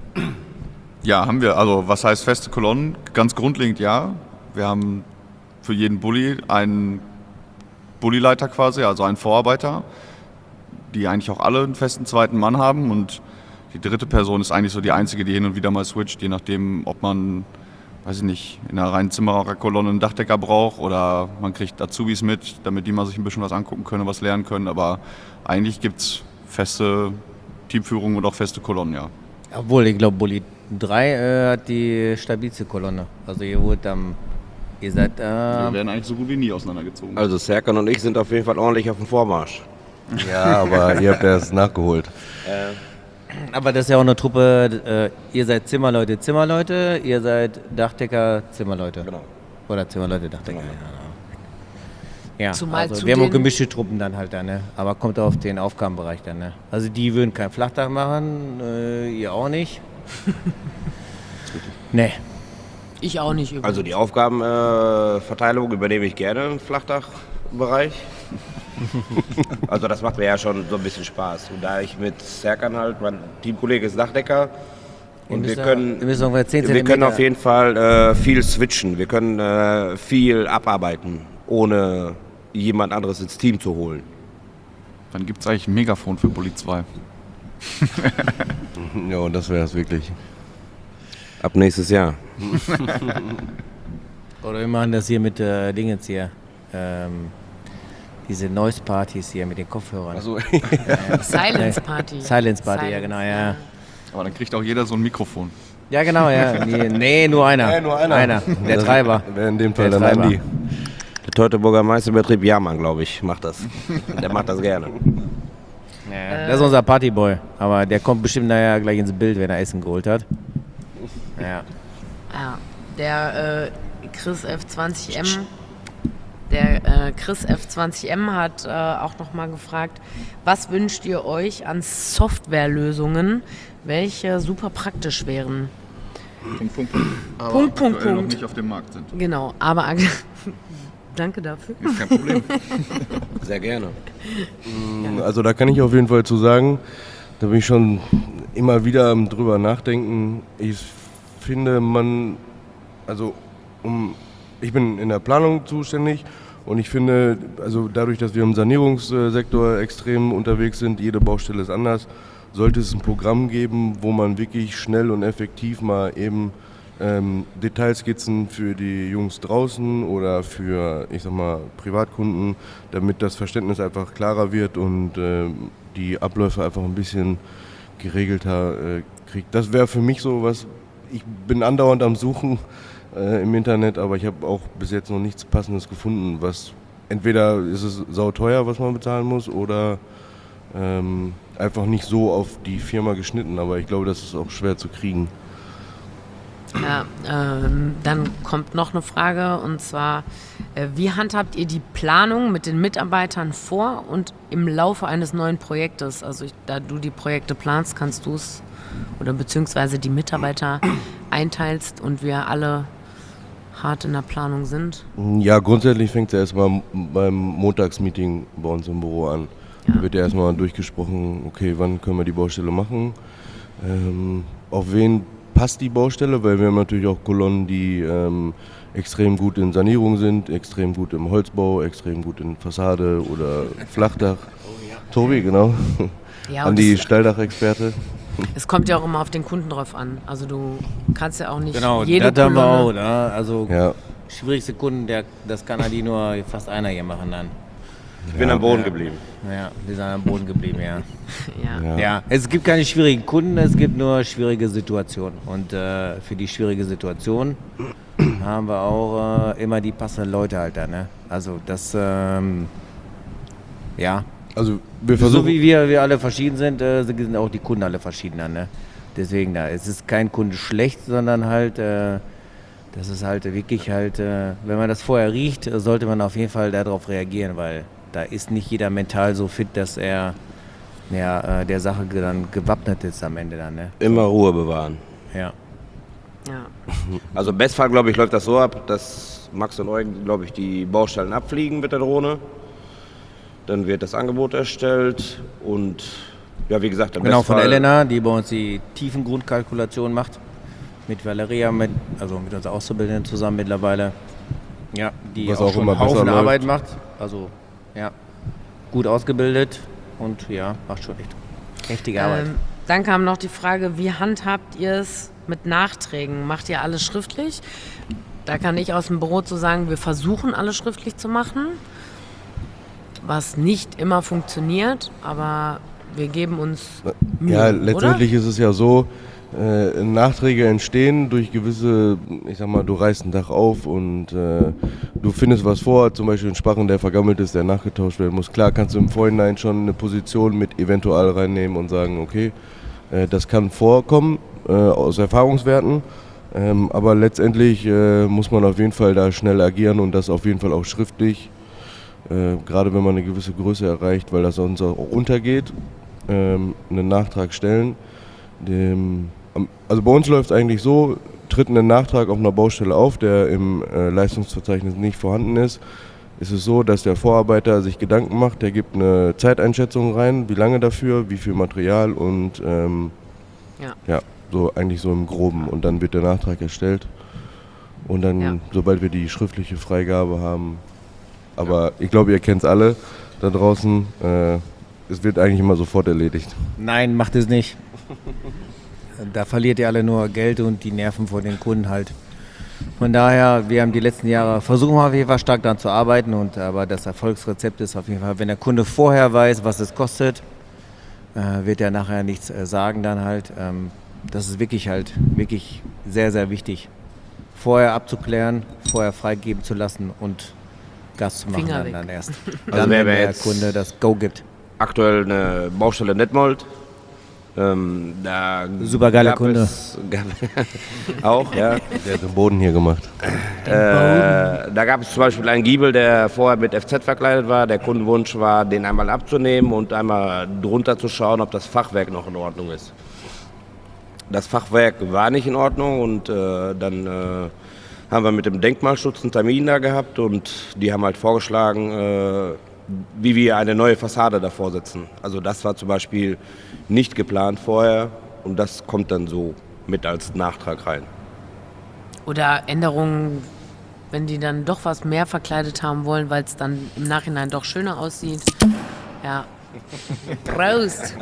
ja, haben wir. Also was heißt feste Kolonnen? Ganz grundlegend ja. Wir haben für jeden Bulli einen Bullileiter quasi, also einen Vorarbeiter, die eigentlich auch alle einen festen zweiten Mann haben. Und die dritte Person ist eigentlich so die einzige, die hin und wieder mal switcht, je nachdem, ob man, weiß ich nicht, in einer reinen Zimmererkolonne einen Dachdecker braucht oder man kriegt Azubis mit, damit die mal sich ein bisschen was angucken können, was lernen können. Aber eigentlich gibt es feste Teamführung und auch feste Kolonnen, ja. Obwohl, ich glaube, Bulli drei äh, hat die stabilste Kolonne. Also ihr wurdet am, ihr seid, Wir äh, werden eigentlich so gut wie nie auseinandergezogen. Also Serkan und ich sind auf jeden Fall ordentlich auf dem Vormarsch. Ja, aber ihr habt das nachgeholt. aber das ist ja auch eine Truppe, äh, ihr seid Zimmerleute, Zimmerleute, ihr seid Dachdecker, Zimmerleute. Genau. Oder Zimmerleute, Dachdecker, ja. Ja, Zumal also zu wir haben auch den- gemischte Truppen dann halt dann, ne? Aber kommt auf den Aufgabenbereich dann, ne? Also die würden kein Flachdach machen, äh, ihr auch nicht. Nee. Ich auch nicht übrigens. Also die Aufgabenverteilung äh, übernehme ich gerne im Flachdachbereich. Also das macht mir ja schon so ein bisschen Spaß. Und da ich mit Serkan halt, mein Teamkollege ist Dachdecker, und wir können, wir müssen ungefähr zehn wir können Zentimeter- auf jeden Fall äh, viel switchen. Wir können äh, viel abarbeiten, ohne jemand anderes ins Team zu holen. Dann gibt es eigentlich ein Megafon für Bulli zwei. Ja, und das wäre es wirklich. Ab nächstes Jahr. Oder wir machen das hier mit äh, Dingens hier. Ähm, diese Noise-Partys hier mit den Kopfhörern. Also, Silence Party. Silence Party, ja Silence, genau, ja. Aber dann kriegt auch jeder so ein Mikrofon. Ja genau, ja. Nee, nee nur einer. Nee, nur einer. Einer, der Treiber. wäre in dem Fall Der dann Treiber. Andi. Der Teutoburger Meisterbetrieb Jahrmann, glaube ich, macht das. Der macht das gerne. Ja, das ist unser Partyboy. Aber der kommt bestimmt nachher gleich ins Bild, wenn er Essen geholt hat. Ja. Ja, der äh, Chris F zwanzig M, der äh, Chris F zwanzig M hat äh, auch nochmal gefragt, was wünscht ihr euch an Softwarelösungen, welche super praktisch wären? Punkt, Punkt, Punkt. Aber Punkt, Punkt, aktuell Punkt. noch nicht auf dem Markt sind. Genau, aber ak- danke dafür. Ist kein Problem. Sehr gerne. Also da kann ich auf jeden Fall zu sagen, da bin ich schon immer wieder am drüber nachdenken. Ich finde, man, also um, ich bin in der Planung zuständig und ich finde, also dadurch, dass wir im Sanierungssektor extrem unterwegs sind, jede Baustelle ist anders, sollte es ein Programm geben, wo man wirklich schnell und effektiv mal eben ähm, Detailskizzen für die Jungs draußen oder für, ich sag mal, Privatkunden, damit das Verständnis einfach klarer wird und äh, die Abläufe einfach ein bisschen geregelter äh, kriegt. Das wäre für mich so was, ich bin andauernd am Suchen äh, im Internet, aber ich habe auch bis jetzt noch nichts Passendes gefunden, was entweder ist es sauteuer, was man bezahlen muss, oder ähm, einfach nicht so auf die Firma geschnitten, aber ich glaube, das ist auch schwer zu kriegen. Ja, ähm, dann kommt noch eine Frage und zwar, äh, wie handhabt ihr die Planung mit den Mitarbeitern vor und im Laufe eines neuen Projektes? Also ich, da du die Projekte planst, kannst du es oder beziehungsweise die Mitarbeiter einteilst und wir alle hart in der Planung sind? Ja, grundsätzlich fängt es erstmal beim Montagsmeeting bei uns im Büro an. Ja. Da wird ja erstmal durchgesprochen, okay, wann können wir die Baustelle machen, ähm, auf wen passt die Baustelle, weil wir haben natürlich auch Kolonnen, die ähm, extrem gut in Sanierung sind, extrem gut im Holzbau, extrem gut in Fassade oder Flachdach. Oh, ja. Tobi, genau. Ja, An die Stalldachexperte. Es kommt ja auch immer auf den Kunden drauf an. Also du kannst ja auch nicht Genau, jede das haben wir Kolonne- auch. Ne? Also Ja. schwierigste Kunden, der, das kann die nur fast einer hier machen dann. Ich bin am Boden geblieben. Ja, die sind am Boden geblieben, ja. Ja. Ja. Ja, es gibt keine schwierigen Kunden, es gibt nur schwierige Situationen. Und äh, für die schwierige Situation haben wir auch äh, immer die passenden Leute halt da. Ne? Also das, ähm, ja. Also wir So versuchen, wie wir, wir alle verschieden sind, äh, sind auch die Kunden alle verschieden dann. Ne? Deswegen, da, es ist kein Kunde schlecht, sondern halt, äh, das ist halt wirklich halt, äh, wenn man das vorher riecht, äh, sollte man auf jeden Fall darauf reagieren, weil da ist nicht jeder mental so fit, dass er ja, äh, der Sache ge- dann gewappnet ist am Ende dann. Ne? Immer Ruhe bewahren. Ja. Ja. Also im Bestfall, glaube ich, läuft das so ab, dass Max und Eugen, glaube ich, die Baustellen abfliegen mit der Drohne. Dann wird das Angebot erstellt und ja, wie gesagt, im Genau, von Bestfall... Elena, die bei uns die Tiefengrundkalkulation macht. Mit Valeria, mit, also mit unserer Auszubildenden zusammen mittlerweile. Ja, die Was auch, auch schon immer einen Haufen besser Arbeit läuft. macht. Also, ja, gut ausgebildet und ja, macht schon echt heftige Arbeit. Ähm, dann kam noch die Frage, wie handhabt ihr es mit Nachträgen? Macht ihr alles schriftlich? Da kann ich aus dem Büro zu sagen, wir versuchen alles schriftlich zu machen, was nicht immer funktioniert, aber wir geben uns Mühe, ja, oder? letztendlich ist es ja so, äh, Nachträge entstehen durch gewisse, ich sag mal, du reißt ein Dach auf und äh, du findest was vor, zum Beispiel ein Sparren, der vergammelt ist, der nachgetauscht werden muss. Klar kannst du im Vorhinein schon eine Position mit eventual reinnehmen und sagen, okay, äh, das kann vorkommen äh, aus Erfahrungswerten, ähm, aber letztendlich äh, muss man auf jeden Fall da schnell agieren und das auf jeden Fall auch schriftlich, äh, gerade wenn man eine gewisse Größe erreicht, weil das sonst auch untergeht, ähm, einen Nachtrag stellen. Dem, also bei uns läuft es eigentlich so, tritt ein Nachtrag auf einer Baustelle auf, der im äh, Leistungsverzeichnis nicht vorhanden ist, ist es so, dass der Vorarbeiter sich Gedanken macht, der gibt eine Zeiteinschätzung rein, wie lange dafür, wie viel Material und ähm, Ja. ja, so eigentlich so im Groben und dann wird der Nachtrag erstellt und dann, Ja. sobald wir die schriftliche Freigabe haben, aber ich glaube, ihr kennt es alle da draußen, äh, es wird eigentlich immer sofort erledigt. Nein, macht es nicht. Da verliert ihr alle nur Geld und die Nerven von den Kunden halt. Von daher, wir haben die letzten Jahre, versuchen wir auf jeden Fall stark daran zu arbeiten, und, aber das Erfolgsrezept ist auf jeden Fall, wenn der Kunde vorher weiß, was es kostet, äh, wird er nachher nichts äh, sagen dann halt. Ähm, das ist wirklich halt, wirklich sehr, sehr wichtig. Vorher abzuklären, vorher freigeben zu lassen und Gas zu machen Finger dann, weg. dann erst. Also Dann, wer wenn wir der jetzt- Kunde das Go gibt. Aktuell eine Baustelle Netmold. Ähm, da Supergeiler gab Kunde. Es, gab, auch, ja. Der hat den Boden hier gemacht. Äh, da gab es zum Beispiel einen Giebel, der vorher mit F Z verkleidet war. Der Kundenwunsch war, den einmal abzunehmen und einmal drunter zu schauen, ob das Fachwerk noch in Ordnung ist. Das Fachwerk war nicht in Ordnung und äh, dann äh, haben wir mit dem Denkmalschutz einen Termin da gehabt und die haben halt vorgeschlagen, äh, wie wir eine neue Fassade davor setzen. Also das war zum Beispiel nicht geplant vorher und das kommt dann so mit als Nachtrag rein. Oder Änderungen, wenn die dann doch was mehr verkleidet haben wollen, weil es dann im Nachhinein doch schöner aussieht. Ja. Prost!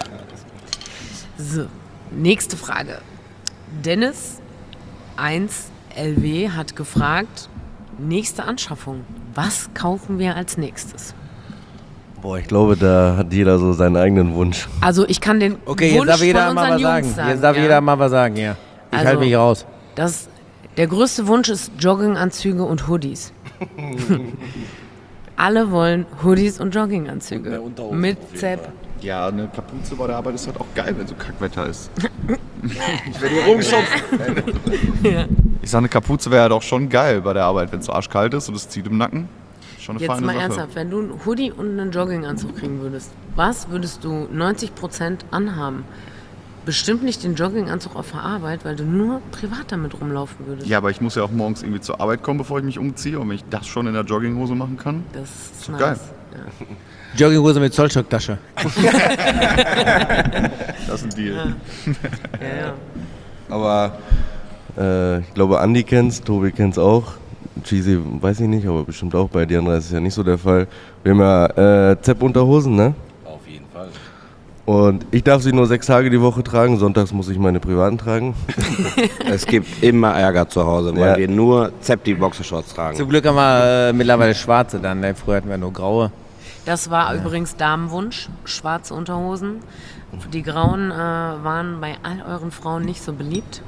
So, nächste Frage. Dennis eins L W hat gefragt, nächste Anschaffung. Was kaufen wir als nächstes? Boah, ich glaube, da hat jeder so seinen eigenen Wunsch. Also ich kann den Okay, jetzt Wunsch darf jeder von mal unseren was sagen. Jungs sagen. Jetzt darf ja? jeder mal was sagen, ja. Ich Also- halte mich raus. Das, der größte Wunsch ist Jogginganzüge und Hoodies. Alle wollen Hoodies und Jogginganzüge. mehr Unterhosen Mit auf jeden Zepp. Fall. Ja, eine Kapuze bei der Arbeit ist halt auch geil, wenn so Kackwetter ist. Ich werde hier rumschubsen. Ja. Ich sage, eine Kapuze wäre halt auch schon geil bei der Arbeit, wenn es so arschkalt ist und es zieht im Nacken. Schon eine Jetzt feine mal Sache. ernsthaft, wenn du einen Hoodie und einen Jogginganzug kriegen würdest, was würdest du neunzig Prozent anhaben? Bestimmt nicht den Jogginganzug auf der Arbeit, weil du nur privat damit rumlaufen würdest. Ja, aber ich muss ja auch morgens irgendwie zur Arbeit kommen, bevor ich mich umziehe. Und wenn ich das schon in der Jogginghose machen kann, Das ist doch nice. geil. Ja. Jogginghose mit Zollstocktasche. das ist ein Deal. Ja, ja. Aber äh, ich glaube, Andi kennt's, Tobi kennt's auch. Cheesy weiß ich nicht, aber bestimmt auch. Bei dir ist es ja nicht so der Fall. Wir haben ja äh, Zepp-Unterhosen, ne? Auf jeden Fall. Und ich darf sie nur sechs Tage die Woche tragen. Sonntags muss ich meine privaten tragen. Es gibt immer Ärger zu Hause, weil Ja. wir nur Zepti Boxershorts tragen. Zum Glück haben wir äh, mittlerweile schwarze dann. Ne? Früher hatten wir nur graue. Das war übrigens Damenwunsch, schwarze Unterhosen. Die grauen äh, waren bei all euren Frauen nicht so beliebt.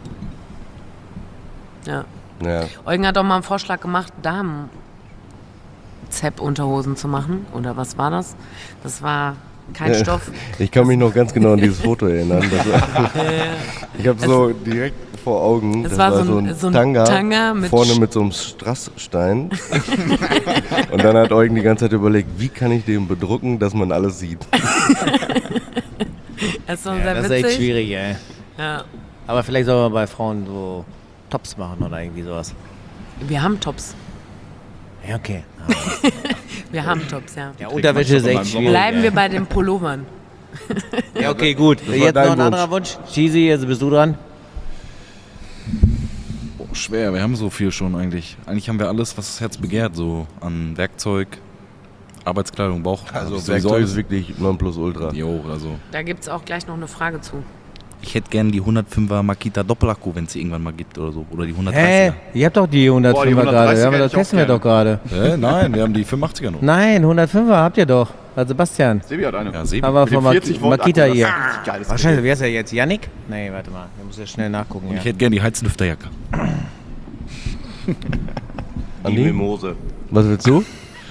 Ja. Ja. Eugen hat auch mal einen Vorschlag gemacht, Damen Zepp-Unterhosen zu machen. Oder was war das? Das war kein Äh, Stoff. Ich kann mich noch ganz genau an dieses Foto erinnern. Das war, ich habe so direkt vor Augen, Es das war war so so ein- ein, so ein Tanga, Tanga mit vorne Sch- mit so einem Strassstein. Und dann hat Eugen die ganze Zeit überlegt, wie kann ich den bedrucken, dass man alles sieht. Das war Ja, sehr das ist witzig. echt schwierig, ey. Ja. Aber vielleicht soll man bei Frauen so Tops machen oder irgendwie sowas. Wir haben Tops. Ja, okay. Wir haben Tops, ja. Ja, Unterwäsche ist schon echt beim Sommer. schwierig. Bleiben ey. wir bei den Pullovern. Ja, okay, gut. war Jetzt dein noch ein anderer Wunsch. Cheesy, jetzt bist du dran. Boah, schwer, wir haben so viel schon eigentlich. Eigentlich haben wir alles, was das Herz begehrt, so an Werkzeug, Arbeitskleidung, Bauch. Also sowieso Werkzeug alles. ist wirklich Nonplusultra. Jo, also. Da gibt es auch gleich noch eine Frage zu. Ich hätte gerne die hundertfünfer Makita Doppelakku, wenn es sie irgendwann mal gibt oder so. Oder die Hä? hundertdreißiger. Ihr habt doch die hundertfünfer Boah, die gerade. Ja, aber hundertdreißiger das hätte ich auch testen wir gerne. doch gerade. Hä? Nein, wir haben die fünfundachtziger noch. Nein, hundertfünfer habt ihr doch. Also Sebastian. Sebi hat eine. Ja, Sebi. Aber Mit dem von Maki- vierzig Volt Makita Akku, hier. das ist richtig geiles Wahrscheinlich, Gerät. wer ist er jetzt? Yannick? Nee, warte mal. Wir müssen ja schnell nachgucken. Und Ja. ich hätte gerne die Heizlüfterjacke. Die Andi? Mimose. Was willst du?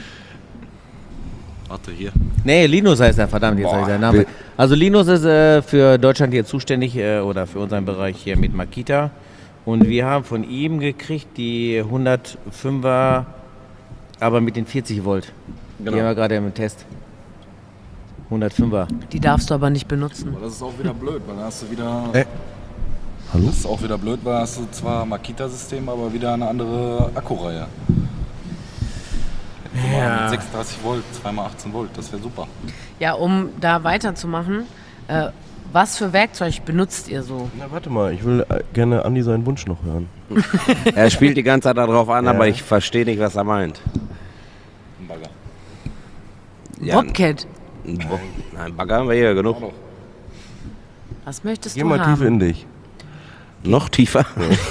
Warte, hier. Nee, Linus heißt er, verdammt, jetzt habe ich seinen Namen. Wer- Also Linus ist äh, für Deutschland hier zuständig äh, oder für unseren Bereich hier mit Makita. Und wir haben von ihm gekriegt die hundertfünfer, aber mit den vierzig Volt. Die haben wir gerade im Test. hundertfünfer. Die darfst du aber nicht benutzen. Aber das ist auch wieder blöd, weil dann hast du wieder. Äh, hallo? Das ist auch wieder blöd, weil hast du zwar Makita-System, aber wieder eine andere Akkureihe. Ja. Mit sechsunddreißig Volt, zweimal achtzehn Volt, das wäre super. Ja, um da weiterzumachen, äh, was für Werkzeug benutzt ihr so? Na, warte mal, ich will äh, gerne Andi seinen Wunsch noch hören. Er spielt die ganze Zeit darauf an, Ja. aber ich verstehe nicht, was er meint. Ein Bagger. Ja, Bobcat, ein Bo- Nein, Bagger haben wir hier genug. was möchtest Geh du mal haben? tief in dich. Noch tiefer.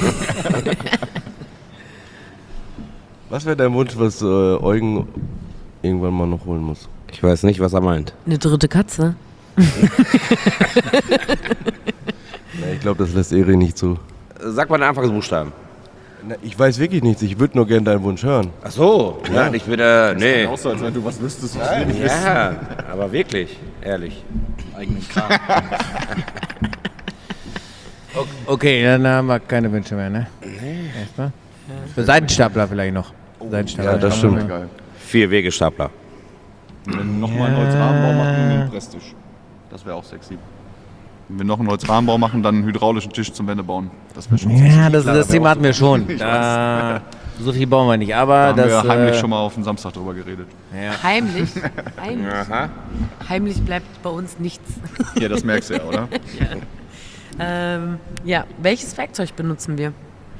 Was wäre dein Wunsch, was äh, Eugen irgendwann mal noch holen muss? Ich weiß nicht, was er meint. Eine dritte Katze? Na, ich glaube, das lässt Eri nicht zu. Sag mal den Anfangsbuchstaben. Na, ich weiß wirklich nichts, ich würde nur gerne deinen Wunsch hören. Ach so, ja. Ich würde, nee. Auch so, als wenn du was wüsstest, was wir nicht wissen. Ja, aber wirklich, ehrlich. Eigenen Kram. Okay, dann haben wir keine Wünsche mehr, ne? Nee. Erstmal? Für Seitenstapler vielleicht noch. Seitenstapler. ja, das Das stimmt. wäre geil. Vier Wegestapler. Wenn wir nochmal einen Holzrahmenbau machen, einen Presstisch. Das wäre auch sexy. Wenn wir noch einen Holzrahmenbau machen, dann einen hydraulischen Tisch zum Wändebauen. Das wäre schon sexy. Ja, das, Klar, das wär Thema auch hatten wir schon. Ich Da, so viel bauen wir nicht, aber Da haben das. wir heimlich äh, schon mal auf den Samstag drüber geredet. ja. Heimlich? Heimlich. Aha. Heimlich bleibt bei uns nichts. Ja, das merkst du ja, oder? Ähm, ja, welches Werkzeug benutzen wir?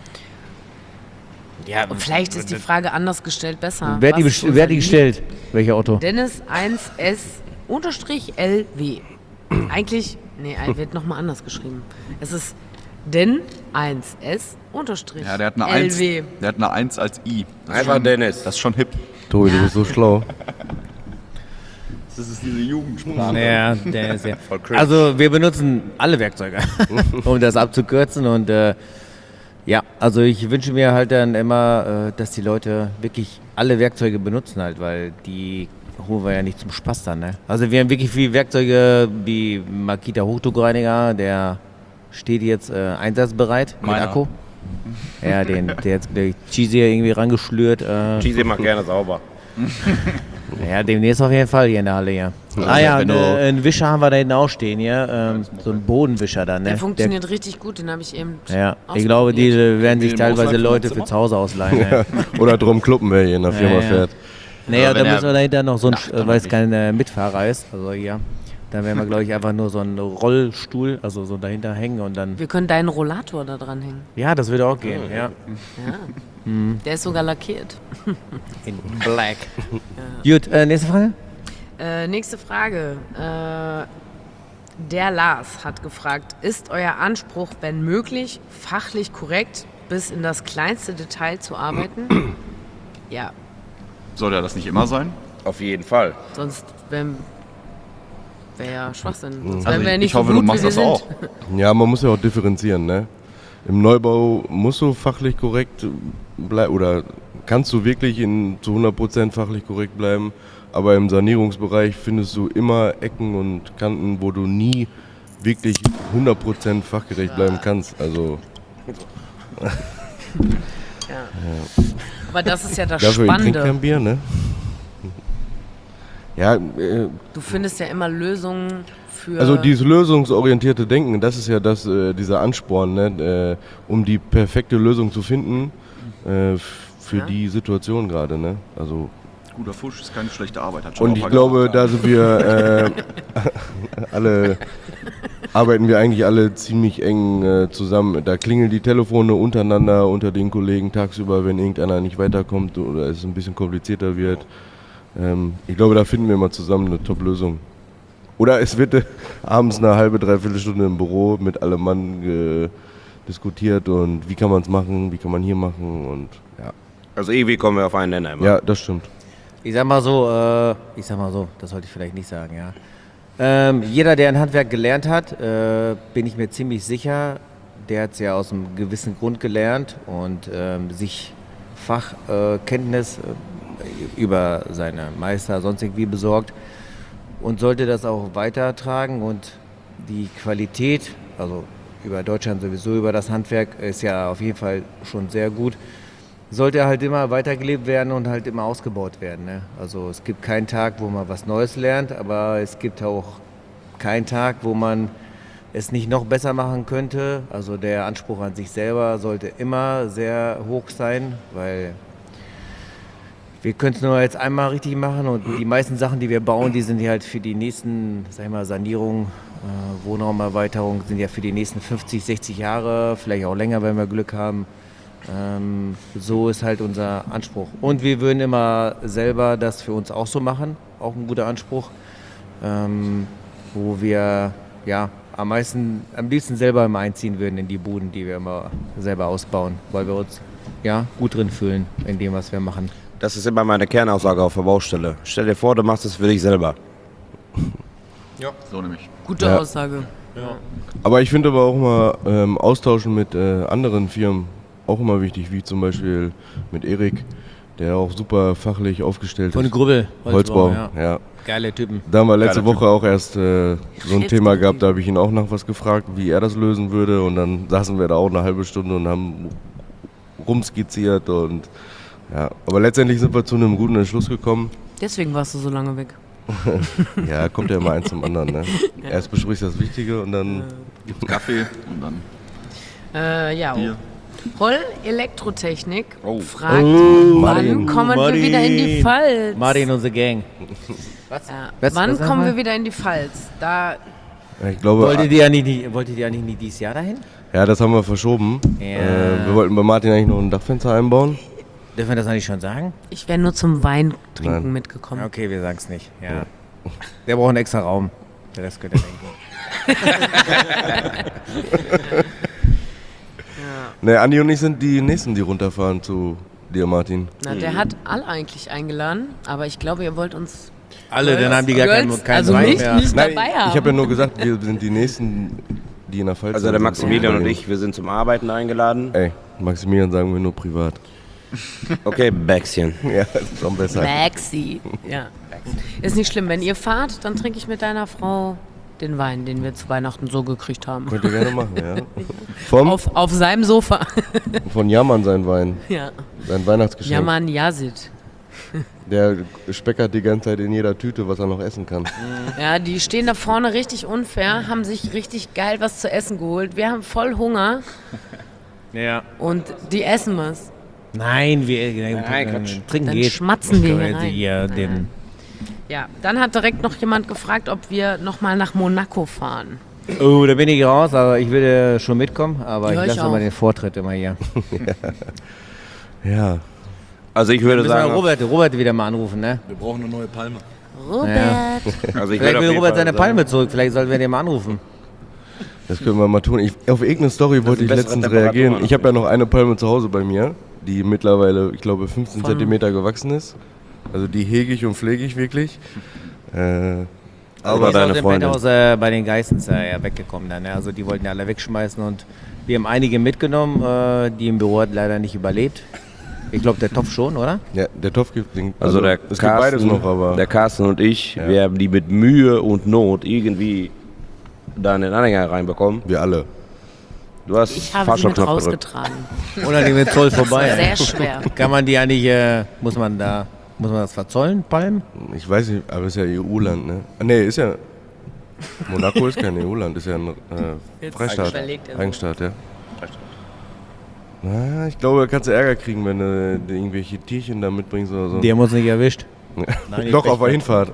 Ja, Und vielleicht ist die Frage anders gestellt besser. wer hat die, Was best- ist unser wer hat die Lieb- gestellt? Welcher Auto? Dennis eins S unterstrich L W. Eigentlich, nee, wird nochmal anders geschrieben. Es ist Den eins S unterstrich Ja, der hat eine eins. L W. Der hat eine eins als I. Das ist Einfach schon, Dennis. Das ist schon hip. Tobi, du bist so schlau. Das ist diese Jugendsprache. Ja, der ist ja. cringe. Also wir benutzen alle Werkzeuge, um das abzukürzen. Und äh, ja, also ich wünsche mir halt dann immer, äh, dass die Leute wirklich alle Werkzeuge benutzen halt, weil die holen wir ja nicht zum Spaß dann. Ne? Also wir haben wirklich viele Werkzeuge wie Makita Hochdruckreiniger, der steht jetzt äh, einsatzbereit mit Meiner. Akku. Ja, den, der jetzt der Cheesy irgendwie rangeschlürt. Äh, Cheesy macht gerne sauber. ja, demnächst auf jeden Fall hier in der Halle, ja. Ah ja, und, äh, einen Wischer haben wir da hinten auch stehen hier. Ähm, so einen Bodenwischer dann, ne? Der funktioniert richtig gut, den habe ich eben Ja, ich glaube, die werden sich Den teilweise Moosland Leute vom für zu Hause ausleihen. Ne? Oder drum kluppen, wer hier in der Firma ja. fährt. Naja, Aber da wenn müssen wir er dahinter noch so ein, Nacht kann weil es er kein äh, Mitfahrer ist, also hier, dann werden wir, glaube ich, einfach nur so einen Rollstuhl, also so dahinter hängen und dann, Wir können deinen Rollator da dran hängen. ja, das würde auch gehen, ja. Ja. Der ist sogar lackiert. In black. Gut, äh, nächste Frage? Äh, nächste Frage. Äh, der Lars hat gefragt, ist euer Anspruch, wenn möglich, fachlich korrekt bis in das kleinste Detail zu arbeiten? Ja, Soll ja das nicht immer sein? Auf jeden Fall. sonst wäre wär ja Schwachsinn. Sonst Also wären wir ja ich, nicht ich hoffe, so du gut, machst wie wir das sind. auch. Ja, man muss ja auch differenzieren, ne? Im Neubau musst du fachlich korrekt bleiben oder kannst du wirklich in, zu hundert Prozent fachlich korrekt bleiben, aber im Sanierungsbereich findest du immer Ecken und Kanten, wo du nie wirklich hundert Prozent fachgerecht bleiben kannst. Also Aber das ist ja das dafür ich trinke Spannende. kein Bier, ne? Ja, äh, Du findest ja immer Lösungen für... also dieses lösungsorientierte Denken, das ist ja das, äh, dieser Ansporn, ne? äh, um die perfekte Lösung zu finden äh, f- für Ja. die Situation gerade. Ne? Also, Guter Fusch ist keine schlechte Arbeit. Hat schon und auch ich mal glaube, gesagt. da sind wir äh, alle, arbeiten wir eigentlich alle ziemlich eng äh, zusammen. Da klingeln die Telefone untereinander, unter den Kollegen tagsüber, wenn irgendeiner nicht weiterkommt oder es ein bisschen komplizierter wird. Ähm, ich glaube, da finden wir mal zusammen eine Top-Lösung. Oder es wird äh, abends eine halbe, dreiviertel Stunde im Büro mit allem Mann äh, diskutiert und wie kann man es machen, wie kann man hier machen und ja. Also irgendwie kommen wir auf einen Nenner immer. Ja, das stimmt. Ich sag mal so, äh, ich sag mal so, das sollte ich vielleicht nicht sagen, ja. Ähm, jeder, der ein Handwerk gelernt hat, äh, bin ich mir ziemlich sicher, der hat es ja aus einem gewissen Grund gelernt und ähm, sich Fachkenntnis äh, über seine Meister sonst irgendwie besorgt und sollte das auch weitertragen und die Qualität, also über Deutschland sowieso, über das Handwerk, ist ja auf jeden Fall schon sehr gut. Sollte halt immer weitergelebt werden und halt immer ausgebaut werden. Ne? Also es gibt keinen Tag, wo man was Neues lernt, aber es gibt auch keinen Tag, wo man es nicht noch besser machen könnte. Also der Anspruch an sich selber sollte immer sehr hoch sein, weil wir können es nur jetzt einmal richtig machen und die meisten Sachen, die wir bauen, die sind ja halt für die nächsten, sag ich mal, Sanierungen, äh, Wohnraumerweiterung, sind ja für die nächsten fünfzig, sechzig Jahre, vielleicht auch länger, wenn wir Glück haben. Ähm, so ist halt unser Anspruch. Und wir würden immer selber das für uns auch so machen, auch ein guter Anspruch, ähm, wo wir ja am meisten, am liebsten selber immer einziehen würden in die Buden, die wir immer selber ausbauen, weil wir uns ja gut drin fühlen in dem, was wir machen. Das ist immer meine Kernaussage auf der Baustelle. Stell dir vor, du machst es für dich selber. So nämlich. Gute Ja. Aussage. Aber ich finde aber auch mal ähm, austauschen mit äh, anderen Firmen auch immer wichtig, wie zum Beispiel mit Erik, der auch super fachlich aufgestellt Von ist. Grubbel, Holzbau, ja. ja. Geile Typen. Da haben wir letzte Geiler Woche auch erst äh, so ein Jetzt Thema kommt gehabt, die. da habe ich ihn auch nach was gefragt, wie er das lösen würde und dann saßen wir da auch eine halbe Stunde und haben rumskizziert und ja, aber letztendlich sind wir zu einem guten Entschluss gekommen. Deswegen warst du so lange weg. Ja, kommt ja immer eins zum anderen, ne? Erst besprichst du das Wichtige und dann Gibt's Kaffee und dann Äh, ja. Bier. Holl Elektrotechnik Oh. fragt, Oh, wann Martin. kommen wir wieder in die Pfalz? Martin, unsere Gang. Ja. Was- wann was sag kommen mal? wir wieder in die Pfalz? Da ja, ich glaube, Wolltet ihr ja nicht, nicht- wolltet ihr ja nicht, nicht dieses Jahr dahin? ja, das haben wir verschoben. Ja. Äh, wir wollten bei Martin eigentlich noch ein Dachfenster einbauen. Dürfen wir das eigentlich schon sagen? ich wäre nur zum Wein trinken Nein. mitgekommen. Okay, wir sagen es nicht. Ja. Der braucht einen extra Raum. Der Rest könnt ihr denken. Ne, Andi und ich sind die Nächsten, die runterfahren zu dir, Martin. Na, der hat alle eigentlich eingeladen, aber ich glaube, ihr wollt uns Alle, dann haben die gar keinen, Girls, keinen also Wein nicht, mehr. nicht Nein, dabei haben. ich habe ja nur gesagt, wir sind die Nächsten, die in der Pfalz Also der sind. Maximilian und ich, wir sind zum Arbeiten eingeladen. Ey, Maximilian sagen wir nur privat. Okay, Bäckchen. Ja, das ist schon besser. Maxi. Ja. Ist nicht schlimm, wenn ihr fahrt, dann trinke ich mit deiner Frau den Wein, den wir zu Weihnachten so gekriegt haben. Könnt ihr gerne machen, ja. Vom, Auf, auf seinem Sofa. von Jammern sein Wein, Ja. sein Weihnachtsgeschenk. Jaman Yazid. Der speckert die ganze Zeit in jeder Tüte, was er noch essen kann. Ja, die stehen da vorne richtig unfair, haben sich richtig geil was zu essen geholt. Wir haben voll Hunger Ja. und die essen was. Nein, wir Nein, äh, Quatsch. trinken Dann geht. schmatzen wir Können hier rein. hier den Ja, dann hat direkt noch jemand gefragt, ob wir nochmal nach Monaco fahren. Oh, da bin ich raus, aber ich würde schon mitkommen, aber Ja, ich ich lasse immer auch. den Vortritt immer hier. Ja, Also ich würde Müssen wir sagen, Robert, Robert wieder mal anrufen, ne? Wir brauchen eine neue Palme. Robert. also ich Vielleicht würde auf will jeden Robert Fall seine sagen, Palme zurück, vielleicht sollten wir den mal anrufen. das können wir mal tun. Ich, auf irgendeine Story wollte ich bessere letztens Temperaturen reagieren. noch Ich habe ja noch eine Palme zu Hause bei mir, die mittlerweile, ich glaube, fünfzehn Von- Zentimeter gewachsen ist. Also die hege ich und pflege ich wirklich. Äh, Aber Aber die deine sind im Freundin. Betthaus äh, bei den Geissens äh, ja weggekommen dann. Ne? Also die wollten ja alle wegschmeißen und wir haben einige mitgenommen, äh, die im Büro hat leider nicht überlebt. Ich glaube, der Topf schon, oder? ja, der Topf gibt, den, Also, der es gibt beides Carsten, noch, aber der Carsten und ich, Ja. wir haben die mit Mühe und Not irgendwie da in den Anhänger reinbekommen. wir alle. Du hast Ich habe sie Fahrstuhl mit Knopf gedrückt. rausgetragen. Oder die mit Zoll vorbei. Sehr schwer. Kann man die eigentlich, äh, muss man da, muss man das verzollen, Palmen? Ich weiß nicht, aber es ist ja E U-Land, ne? Ah, nee, ist ja. Monaco ist kein E U-Land, ist ja ein äh, Jetzt Freistaat. überlegt er so. Eigenstaat, ja. Na, ich glaube, da kannst du Ärger kriegen, wenn du dir irgendwelche Tierchen da mitbringst oder so. Die haben uns nicht erwischt. Doch, auf der Hinfahrt.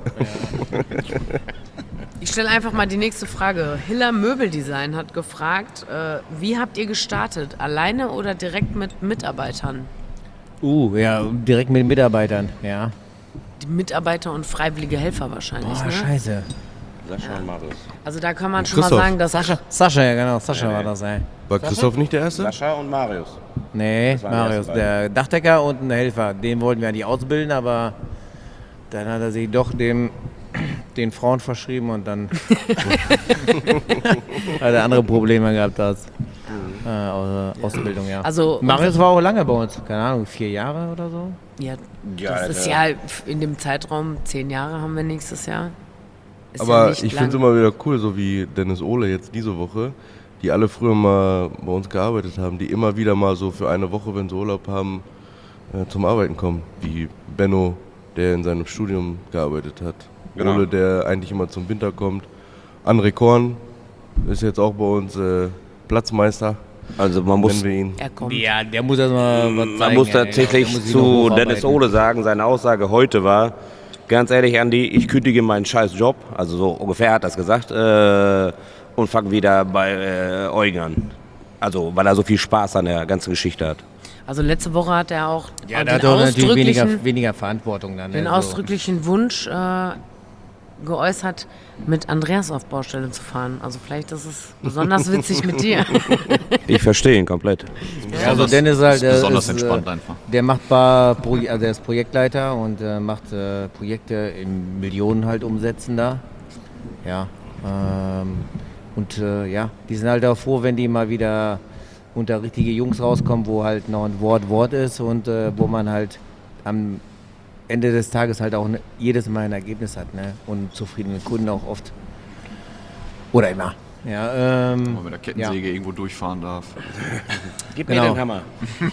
Ich stelle einfach mal die nächste Frage. Hiller Möbeldesign hat gefragt, äh, wie habt ihr gestartet? Alleine oder direkt mit Mitarbeitern? Uh, ja, direkt mit den Mitarbeitern, ja. Die Mitarbeiter und freiwillige Helfer wahrscheinlich, Boah, ne? scheiße. Sascha und Marius. Also da kann man schon mal Christoph. sagen, dass Sascha, Sascha, ja genau, Sascha war das, ey. War Christoph nicht der Erste? Sascha und Marius. Nee, Das waren die Marius, ersten beiden. der Dachdecker und ein Helfer. Den wollten wir eigentlich ausbilden, aber dann hat er sich doch dem, den Frauen verschrieben und dann hat er andere Probleme gehabt als äh, Aus- Ausbildung, ja. Also- Marius war auch lange bei uns, keine Ahnung, vier Jahre oder so. ja, Ja, das ist Alter. ja in dem Zeitraum, zehn Jahre haben wir nächstes Jahr. Ist ja Aber nicht ich lang. finde es immer wieder cool, so wie Dennis Ohle jetzt diese Woche, die alle früher mal bei uns gearbeitet haben, die immer wieder mal so für eine Woche, wenn sie Urlaub haben, äh, zum Arbeiten kommen. Wie Benno, der in seinem Studium gearbeitet hat. Genau. Ole, der eigentlich immer zum Winter kommt. André Korn ist jetzt auch bei uns äh, Platzmeister, Also man muss, nennen wir ihn. Er kommt. Ja, der muss erst mal was man zeigen, muss ey. tatsächlich Der muss sich noch zu hocharbeiten. Dennis Ohle sagen, seine Aussage heute war, ganz ehrlich Andi, ich kündige meinen scheiß Job, also so ungefähr hat er das gesagt, äh, und fange wieder bei äh, Eugen an. Also weil er so viel Spaß an der ganzen Geschichte hat. Also letzte Woche hat er auch Ja, den, da hat er natürlich weniger, ausdrücklichen, weniger Verantwortung dann. den ne, so. ausdrücklichen Wunsch äh, geäußert, mit Andreas auf Baustelle zu fahren. Also vielleicht ist es besonders witzig mit dir. Ich verstehe ihn komplett. Ja, also Dennis halt, ist der besonders ist, entspannt äh, einfach. Der macht paar Pro also der ist Projektleiter und äh, macht äh, Projekte in Millionen halt umsetzen da. Ja. Ähm, und äh, ja, die sind halt auch froh, wenn die mal wieder unter richtige Jungs rauskommen, wo halt noch ein Wort Wort ist und äh, wo man halt am Ende des Tages halt auch ne, jedes Mal ein Ergebnis hat, ne? Und zufriedene Kunden auch oft. Oder immer. Ja, ähm, Wenn man mit der Kettensäge irgendwo durchfahren darf. Gib Genau. mir den Hammer.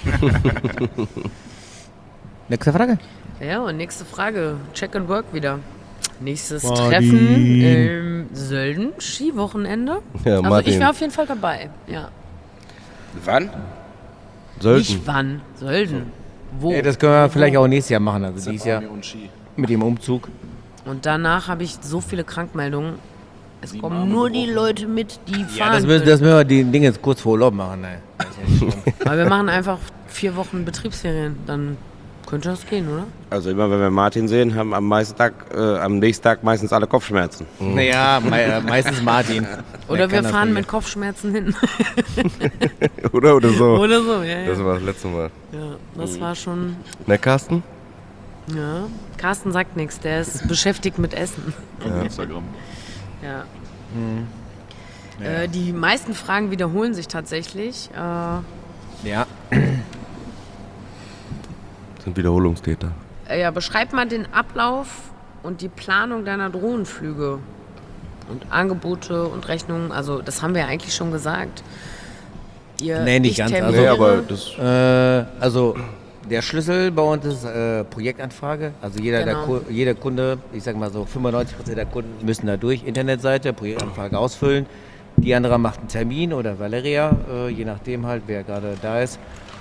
nächste Frage. Ja, und nächste Frage. Check and Work wieder. Nächstes Martin. Treffen im Sölden, Skiwochenende. Ja, Also Martin. ich wäre auf jeden Fall dabei. Ja. Wann? Sollten. Nicht wann. Sölden. Wo? Ey, das können wir vielleicht auch nächstes Jahr machen. Also dieses Jahr und Ski. mit dem Umzug. Und danach habe ich so viele Krankmeldungen. Es kommen nur die Leute mit, die Ja, fahren das müssen, können. das müssen wir die Dinge jetzt kurz vor Urlaub machen. Ne? Das ist ja nicht schlimm. Weil wir machen einfach vier Wochen Betriebsferien. Dann könnte das gehen, oder? Also immer wenn wir Martin sehen, haben am, meisten Tag, äh, am nächsten Tag meistens alle Kopfschmerzen. Naja, mei äh, meistens Martin. Oder Der wir kann das fahren nicht. mit Kopfschmerzen hin. Oder, oder so. Oder so, ja, ja. Das war das letzte Mal. ja das war schon. Na, Carsten? Ja. Carsten sagt nichts, der ist beschäftigt mit Essen. Auf Instagram. Ja. Mhm. Äh, die meisten Fragen wiederholen sich tatsächlich. Äh, Ja. sind Wiederholungstäter. Äh, Ja, beschreib mal den Ablauf und die Planung deiner Drohnenflüge und Angebote und Rechnungen. Also das haben wir ja eigentlich schon gesagt. Ihr, Nee, nicht ich ganz, terminiere- Nee, aber das Äh, also der Schlüssel bei uns ist äh, Projektanfrage. Also jeder, Genau. der, Ku- jeder Kunde, ich sag mal so fünfundneunzig Prozent der Kunden müssen da durch, Internetseite, Projektanfrage ausfüllen. Die andere macht einen Termin oder Valeria, äh, je nachdem halt, wer gerade da ist.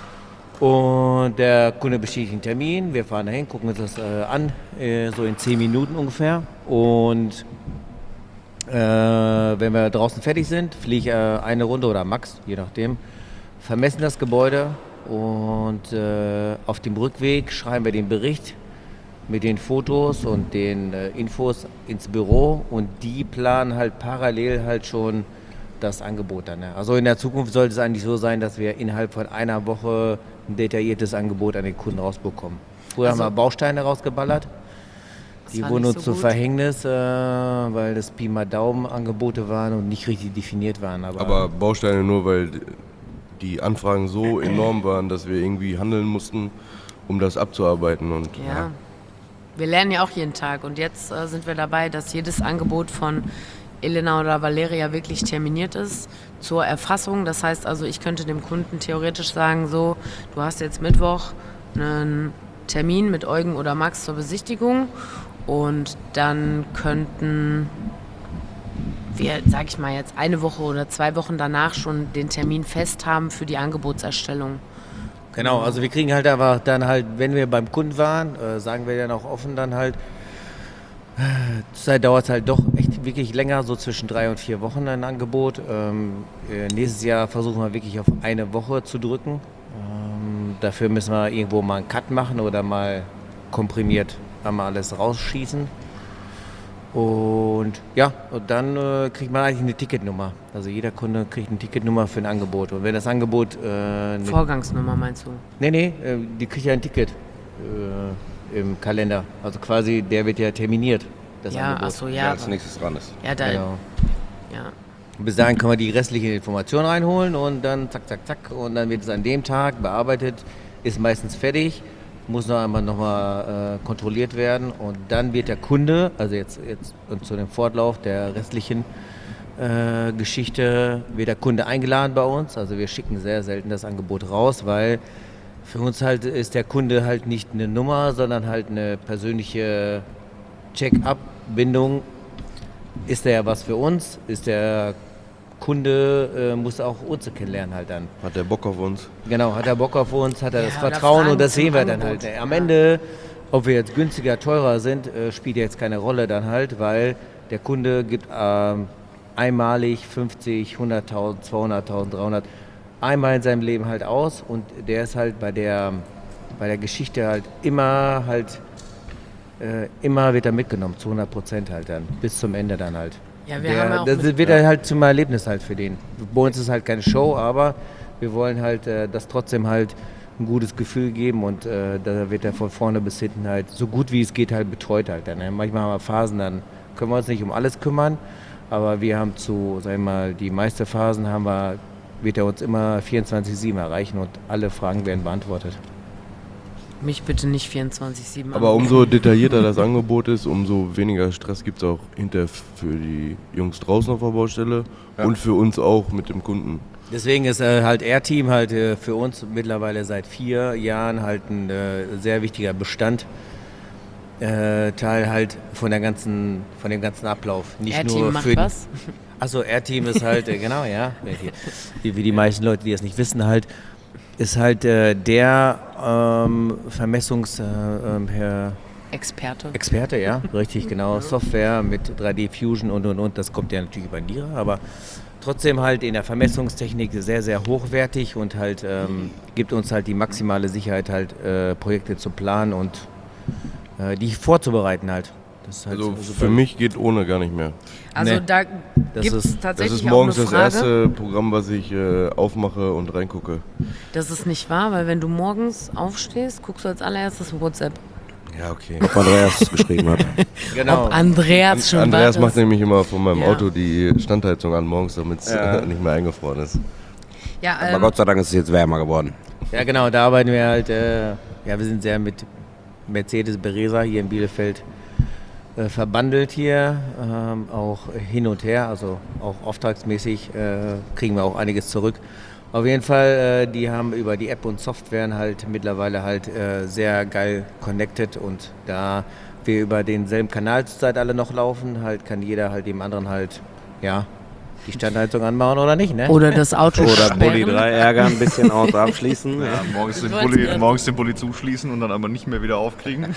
Und der Kunde bestätigt den Termin, wir fahren dahin, gucken uns das äh, an, äh, so in zehn Minuten ungefähr. Und äh, wenn wir draußen fertig sind, fliege ich äh, eine Runde oder max, je nachdem, vermessen das Gebäude und äh, auf dem Rückweg schreiben wir den Bericht mit den Fotos und den äh, Infos ins Büro und die planen halt parallel halt schon das Angebot dann. Ne? Also in der Zukunft sollte es eigentlich so sein, dass wir innerhalb von einer Woche ein detailliertes Angebot an den Kunden rausbekommen. Früher Also- haben wir Bausteine rausgeballert. Die war wurden nicht uns so zu gut. Verhängnis, äh, weil das Pi mal Daumen Angebote waren und nicht richtig definiert waren. Aber, aber Bausteine nur, weil die Anfragen so enorm waren, dass wir irgendwie handeln mussten, um das abzuarbeiten. Und Ja. Wir lernen ja auch jeden Tag und jetzt äh, sind wir dabei, dass jedes Angebot von Elena oder Valeria wirklich terminiert ist zur Erfassung. Das heißt also, ich könnte dem Kunden theoretisch sagen, so, du hast jetzt Mittwoch einen Termin mit Eugen oder Max zur Besichtigung und dann könnten wir, sag ich mal jetzt, eine Woche oder zwei Wochen danach schon den Termin fest haben für die Angebotserstellung. Genau, also wir kriegen halt einfach dann halt, wenn wir beim Kunden waren, äh, sagen wir dann auch offen dann halt, äh, zurzeit dauert es halt doch echt wirklich länger, so zwischen drei und vier Wochen ein Angebot. Ähm, äh, nächstes Jahr versuchen wir wirklich auf eine Woche zu drücken. Ähm, dafür müssen wir irgendwo mal einen Cut machen oder mal komprimiert einmal alles rausschießen. Und ja, und dann äh, kriegt man eigentlich eine Ticketnummer. Also jeder Kunde kriegt eine Ticketnummer für ein Angebot. Und wenn das Angebot... Äh, eine Vorgangsnummer meinst du? Nee, nee, äh, die kriegt ja ein Ticket äh, im Kalender. Also quasi, der wird ja terminiert, das Ja, Angebot. ach so, Wer ja. als nächstes dran ist. Ja, da, Genau. ja. Und bis dahin können wir die restlichen Informationen reinholen und dann zack, zack, zack. Und dann wird es an dem Tag bearbeitet, ist meistens fertig, muss noch einmal nochmal äh, kontrolliert werden. Und dann wird der Kunde, also jetzt, jetzt und zu dem Fortlauf der restlichen äh, Geschichte, wird der Kunde eingeladen bei uns. Also wir schicken sehr selten das Angebot raus, weil für uns halt ist der Kunde halt nicht eine Nummer, sondern halt eine persönliche Check-up-Bindung. Ist der was für uns? Ist der Kunde, äh, muss auch uns kennenlernen halt dann. hat der Bock auf uns? Genau, hat er Bock auf uns, hat er Ja, das oder Vertrauen Fragen und das zum sehen wir dann Angebot. halt. Am Ja. Ende, ob wir jetzt günstiger, teurer sind, äh, spielt jetzt keine Rolle dann halt, weil der Kunde gibt ähm, einmalig fünfzig, hunderttausend, zweihunderttausend, dreihundert einmal in seinem Leben halt aus und der ist halt bei der, bei der Geschichte halt immer halt, äh, immer wird er mitgenommen, zu hundert Prozent halt dann, bis zum Ende dann halt. Ja, wir Der, haben ja auch das mit- wird er halt zum Erlebnis halt für den. Bei uns ist halt keine Show, aber wir wollen halt äh, das trotzdem halt ein gutes Gefühl geben und äh, da wird er von vorne bis hinten halt so gut wie es geht halt betreut halt. Dann, ne? Manchmal haben wir Phasen, dann können wir uns nicht um alles kümmern, aber wir haben zu, sagen wir mal, die meisten Phasen haben wir, wird er uns immer vierundzwanzig sieben erreichen und alle Fragen werden beantwortet. Mich bitte nicht vierundzwanzig sieben. Aber umso detaillierter das Angebot ist, umso weniger Stress gibt es auch hinterher für die Jungs draußen auf der Baustelle und für uns auch mit dem Kunden. Deswegen ist äh, halt Air-Team halt äh, für uns mittlerweile seit vier Jahren halt ein äh, sehr wichtiger Bestand. Äh, Teil halt von der ganzen, von dem ganzen Ablauf. Nicht Air-Team nur macht für was? Achso, Air-Team ist halt, äh, genau, ja. Wie, wie die meisten Leute, die das nicht wissen, halt, ist halt äh, der ähm, Vermessungs... Äh, ähm, Herr Experte. Experte, ja, richtig, genau. Software mit drei D Fusion und und und, das kommt ja natürlich über Nira, aber trotzdem halt in der Vermessungstechnik sehr, sehr hochwertig und halt ähm, gibt uns halt die maximale Sicherheit, halt äh, Projekte zu planen und äh, die vorzubereiten halt. Das ist halt Also super. für mich geht ohne gar nicht mehr. Also Nee. da Das gibt es ist- Das tatsächlich ist morgens auch eine das Frage. erste Programm, was ich äh, aufmache und reingucke. Das ist nicht wahr, weil wenn du morgens aufstehst, guckst du als allererstes WhatsApp. Ja, okay. Ob Andreas es geschrieben hat. Genau. Ob Andreas schon Andreas wach macht ist. nämlich immer von meinem Ja. Auto die Standheizung an morgens, damit es Ja. nicht mehr eingefroren ist. Ja, Aber ähm, Gott sei Dank ist es jetzt wärmer geworden. Ja, genau, da arbeiten wir halt, äh, ja, wir sind sehr mit Mercedes Beresa hier in Bielefeld äh, verbandelt hier, ähm, auch hin und her, also auch auftragsmäßig äh, kriegen wir auch einiges zurück. Auf jeden Fall, äh, die haben über die App und Softwaren halt mittlerweile halt äh, sehr geil connected und da wir über denselben Kanal zurzeit alle noch laufen, halt kann jeder halt dem anderen halt, ja, die Standheizung anmachen oder nicht, ne? oder das Auto Oder Bulli sperren. drei ärgern, ein bisschen Auto abschließen. Ja, morgens, den Ich wollt's Bulli, grad- morgens den Bulli zuschließen und dann aber nicht mehr wieder aufkriegen.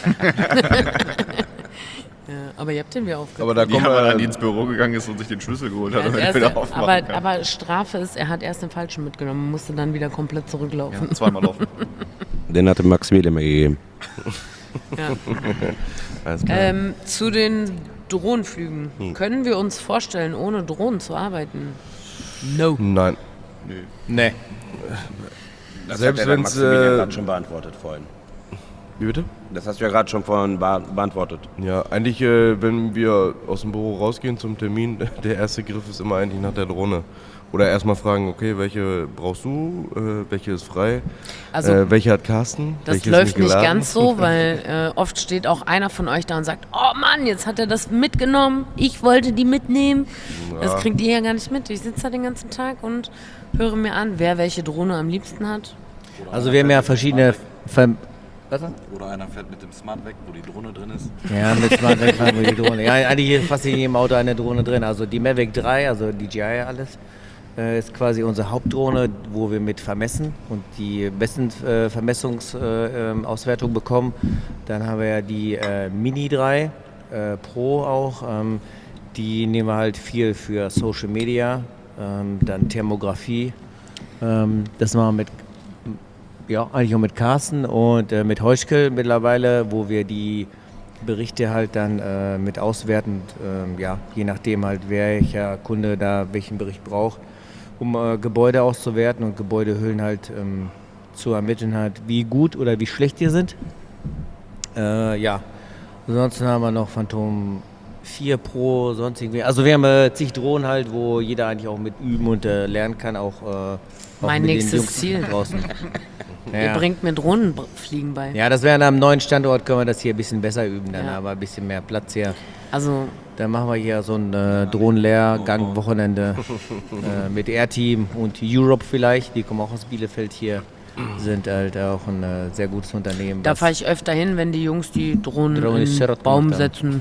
Ja, aber ihr habt den wieder aufgegeben. Aber da Die kommen haben wir dann ins Büro gegangen ist und sich den Schlüssel geholt hat, Er hat damit er erst, wieder aufmachen aber, kann. aber Strafe ist, er hat erst den falschen mitgenommen und musste dann wieder komplett zurücklaufen. Ja, zweimal laufen. Den hatte Max Miele mir gegeben. Ja. Alles klar. Ähm, zu den Drohnenflügen. Können wir uns vorstellen, ohne Drohnen zu arbeiten? No. Nein. Ne. Das Selbst hat der wenn's, Maximilian äh, gerade schon beantwortet vorhin. Wie bitte? Das hast du ja gerade schon vorhin be beantwortet. Ja, eigentlich, äh, wenn wir aus dem Büro rausgehen zum Termin, der erste Griff ist immer eigentlich nach der Drohne. Oder erstmal fragen, okay, welche brauchst du, äh, welche ist frei, Also äh, welche hat Carsten, das welche läuft ist nicht geladen? ganz so, weil äh, oft steht auch einer von euch da und sagt, oh Mann, jetzt hat er das mitgenommen, ich wollte die mitnehmen. Das kriegt ihr ja gar nicht mit. Ich sitze da den ganzen Tag und höre mir an, wer welche Drohne am liebsten hat. Also wir haben ja verschiedene Ver Was? Oder einer fährt mit dem Smart weg, wo die Drohne drin ist. Ja, mit Smart fahren wir die Drohne. Ja, eigentlich ist fast in jedem Auto eine Drohne drin. Also die Mavic drei, also D J I alles, äh, ist quasi unsere Hauptdrohne, wo wir mit vermessen und die besten äh, Vermessungsauswertungen äh, bekommen. Dann haben wir ja die äh, Mini drei äh, Pro auch. Ähm, die nehmen wir halt viel für Social Media, ähm, dann Thermografie. Ähm, das machen wir mit Ja, eigentlich auch mit Carsten und äh, mit Heuschkel mittlerweile, wo wir die Berichte halt dann äh, mit auswerten, äh, ja, je nachdem halt, welcher Kunde da welchen Bericht braucht, um äh, Gebäude auszuwerten und Gebäudehüllen halt ähm, zu ermitteln halt, wie gut oder wie schlecht die sind. Äh, ja, ansonsten haben wir noch Phantom vier Pro, sonst irgendwie. Also wir haben äh, zig Drohnen halt, wo jeder eigentlich auch mit üben und äh, lernen kann, auch, äh, auch Mein mit den nächstes Jungs Ziel. draußen. Ihr Ja. bringt mir Drohnenfliegen bei. Ja, das wäre am neuen Standort, können wir das hier ein bisschen besser üben, dann Ja. aber ein bisschen mehr Platz hier. Also Dann machen wir hier so ein äh, Drohnenlehrgang-Wochenende äh, mit Air-Team und Europe vielleicht, die kommen auch aus Bielefeld hier, sind halt auch ein äh, sehr gutes Unternehmen. da was- fahre ich öfter hin, wenn die Jungs die Drohnen Drohne in den Sherrod Baum gemacht setzen.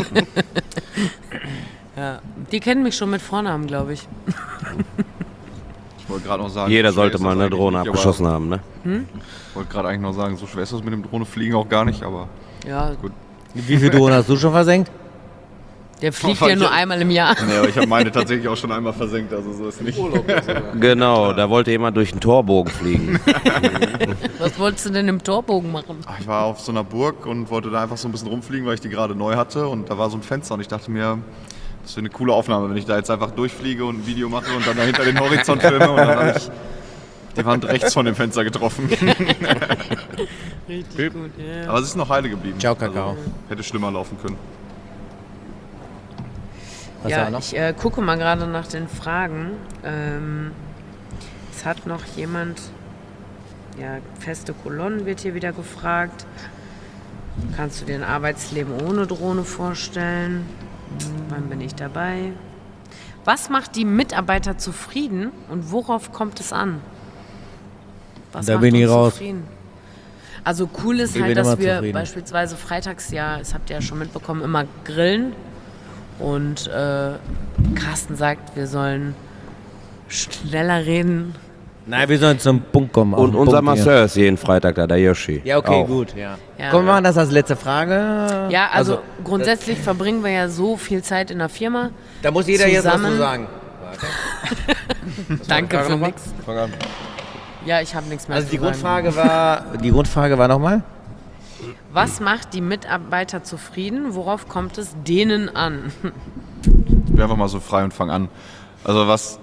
Ja, die kennen mich schon mit Vornamen, glaube ich. Ich wollte gerade noch sagen, Jeder so schwer sollte ist mal das eine eigentlich Drohne nicht, abgeschossen haben, ne? aber Ich wollte gerade eigentlich noch sagen, so schwer ist das mit dem Drohne fliegen auch gar nicht, aber Ja, gut. Wie viele Drohnen hast du schon versenkt? der fliegt Weil ja ich- nur einmal im Jahr. Nee, aber ich habe meine tatsächlich auch schon einmal versenkt, also so ist nicht. Genau, da wollte jemand durch den Torbogen fliegen. Was wolltest du denn im Torbogen machen? Ach, Ich war auf so einer Burg und wollte da einfach so ein bisschen rumfliegen, weil ich die gerade neu hatte und da war so ein Fenster und ich dachte mir, das wäre eine coole Aufnahme, wenn ich da jetzt einfach durchfliege und ein Video mache und dann dahinter den Horizont filme und dann habe ich die Wand rechts von dem Fenster getroffen. Richtig gut, ja. Aber es ist noch heile geblieben. Ciao, Kakao. Also, hätte schlimmer laufen können. Was Ja, war noch? ich äh, gucke mal gerade nach den Fragen. Ähm, es hat noch jemand, ja, feste Kolonnen wird hier wieder gefragt. Kannst du dir ein Arbeitsleben ohne Drohne vorstellen? Wann bin ich dabei? Was macht die Mitarbeiter zufrieden und worauf kommt es an? Was Da macht bin ich uns raus. zufrieden? Also cool ist Ich halt, bin immer dass wir zufrieden. beispielsweise freitags, ja, das habt ihr ja schon mitbekommen, immer grillen. Und äh, Carsten sagt, wir sollen schneller reden. Nein, wir sollen zum Punkt kommen. auf Und den unser Punkt hier. Masseur ist jeden Freitag da, der Yoshi. Ja, okay, Auch. gut. Ja. Ja. Komm, wir machen das als letzte Frage. Ja, also, grundsätzlich verbringen wir ja so viel Zeit in der Firma. Da muss jeder jetzt was zusammen- zu sagen. Danke für nochmal? nichts. Fang an. Ja, ich habe nichts mehr Also zu die sagen. Grundfrage war, die Grundfrage war nochmal? Was macht die Mitarbeiter zufrieden? Worauf kommt es denen an? Ich bin einfach mal so frei und fang an. Also was,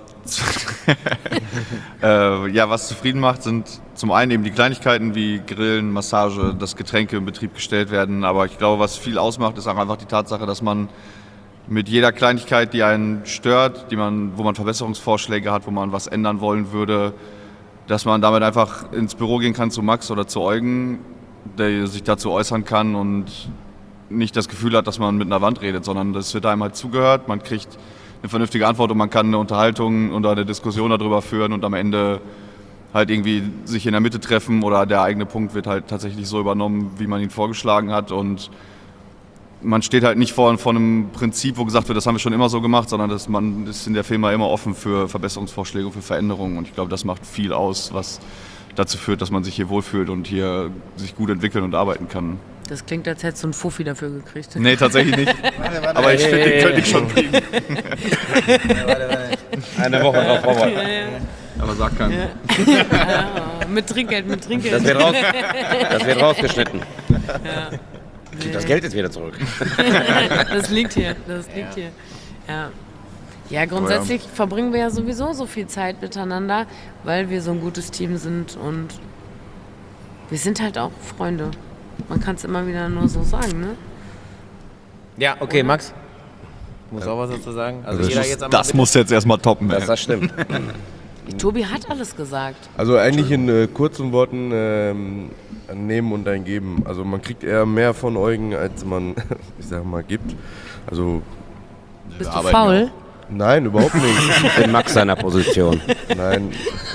äh, ja, was zufrieden macht, sind zum einen eben die Kleinigkeiten wie Grillen, Massage, dass Getränke in Betrieb gestellt werden. Aber ich glaube, was viel ausmacht, ist auch einfach die Tatsache, dass man mit jeder Kleinigkeit, die einen stört, die man, wo man Verbesserungsvorschläge hat, wo man was ändern wollen würde, dass man damit einfach ins Büro gehen kann zu Max oder zu Eugen, der sich dazu äußern kann und nicht das Gefühl hat, dass man mit einer Wand redet, sondern es wird einem halt zugehört, man kriegt eine vernünftige Antwort und man kann eine Unterhaltung oder eine Diskussion darüber führen und am Ende halt irgendwie sich in der Mitte treffen oder der eigene Punkt wird halt tatsächlich so übernommen, wie man ihn vorgeschlagen hat und man steht halt nicht vor, vor einem Prinzip, wo gesagt wird, das haben wir schon immer so gemacht, sondern dass man ist in der Firma immer offen für Verbesserungsvorschläge und für Veränderungen und ich glaube, das macht viel aus, was dazu führt, dass man sich hier wohlfühlt und hier sich gut entwickeln und arbeiten kann. Das klingt, als hättest du einen Fuffi dafür gekriegt. Nee, tatsächlich nicht. Warte, warte, Aber ich hey, finde, den hey, könnte ich schon kriegen. warte, warte. Eine Woche drauf brauchen wir. Ja, ja. Aber sag keinen. Ja. Ah, mit Trinkgeld, mit Trinkgeld. Das wird, raus, das wird rausgeschnitten. Ja. Gib das Geld jetzt wieder zurück. Das liegt hier, das liegt hier. Ja. Ja, grundsätzlich Oh ja. verbringen wir ja sowieso so viel Zeit miteinander, weil wir so ein gutes Team sind und wir sind halt auch Freunde. Man kann es immer wieder nur so sagen, ne? Ja, okay, Max. Muss auch was dazu sagen? Also Das, jeder muss, jetzt einmal das bitte. muss jetzt erstmal toppen. Das, ey. das stimmt. Tobi hat alles gesagt. Also eigentlich in äh, kurzen Worten ähm, ein Nehmen und ein Geben. Also man kriegt eher mehr von Eugen, als man, ich sag mal, gibt. Also Bist du arbeiten faul? nein, überhaupt nicht. In Max seiner Position. Nein.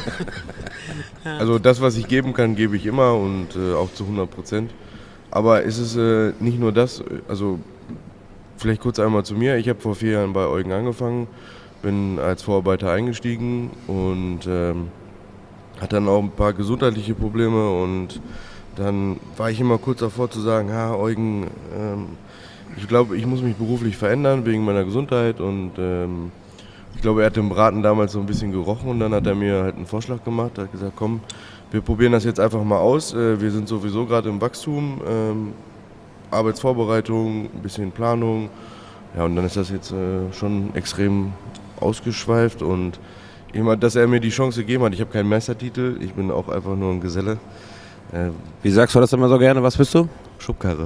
Also das, was ich geben kann, gebe ich immer und äh, auch zu hundert Prozent. Aber es ist äh, nicht nur das, also vielleicht kurz einmal zu mir. Ich habe vor vier Jahren bei Eugen angefangen, bin als Vorarbeiter eingestiegen und ähm, hatte dann auch ein paar gesundheitliche Probleme und dann war ich immer kurz davor zu sagen, ha Eugen, ähm, ich glaube, ich muss mich beruflich verändern wegen meiner Gesundheit und ähm, ich glaube, er hat im Braten damals so ein bisschen gerochen und dann hat er mir halt einen Vorschlag gemacht, er hat gesagt, komm, wir probieren das jetzt einfach mal aus, äh, wir sind sowieso gerade im Wachstum, ähm, Arbeitsvorbereitung, ein bisschen Planung, ja und dann ist das jetzt äh, schon extrem ausgeschweift und immer, dass er mir die Chance gegeben hat, ich habe keinen Meistertitel, ich bin auch einfach nur ein Geselle. Äh, Wie sagst du das immer so gerne? Was bist du? Schubkarre.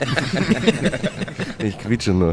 Ich quietsche nur.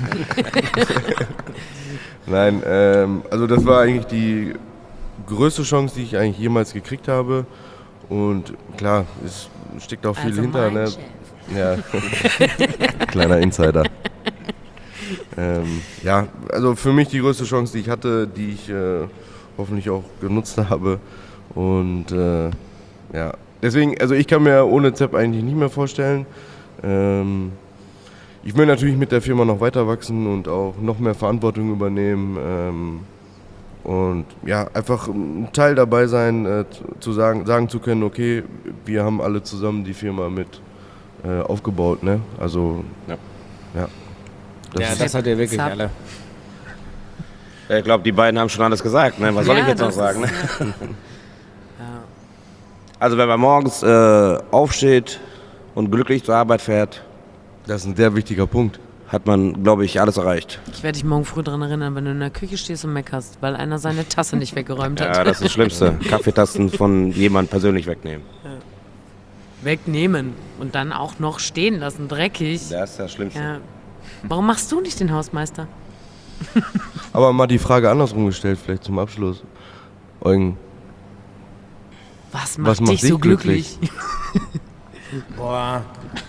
Nein, ähm, also das war eigentlich die größte Chance, die ich eigentlich jemals gekriegt habe. Und klar, es steckt auch viel Also hinter. mein Ne? Chef. Ja, kleiner Insider. ähm, ja, also für mich die größte Chance, die ich hatte, die ich äh, hoffentlich auch genutzt habe. Und äh, ja, deswegen, also ich kann mir ohne Zepp eigentlich nicht mehr vorstellen. Ähm, ich will natürlich mit der Firma noch weiter wachsen und auch noch mehr Verantwortung übernehmen. Ähm, und ja, einfach ein Teil dabei sein, äh, zu sagen, sagen zu können, okay, wir haben alle zusammen die Firma mit äh, aufgebaut, ne? Also, Ja. ja. Das Ja, ist, das hat er wirklich Zapp. alle. Ich glaube, die beiden haben schon alles gesagt. Ne? Was soll Ja, ich jetzt noch das sagen? Ne? ist- Ja. Also wenn man morgens äh, aufsteht und glücklich zur Arbeit fährt, das ist ein sehr wichtiger Punkt. hat man, glaube ich, alles erreicht. Ich werde dich morgen früh daran erinnern, wenn du in der Küche stehst und meckerst, weil einer seine Tasse nicht weggeräumt hat. Ja, das ist das Schlimmste. Kaffeetassen von jemand persönlich wegnehmen. Wegnehmen und dann auch noch stehen lassen, dreckig. Das ist das Schlimmste. Ja. Warum machst du nicht den Hausmeister? Aber mal die Frage andersrum gestellt, vielleicht zum Abschluss. Eugen, Was macht, Was macht dich dich so glücklich? Boah.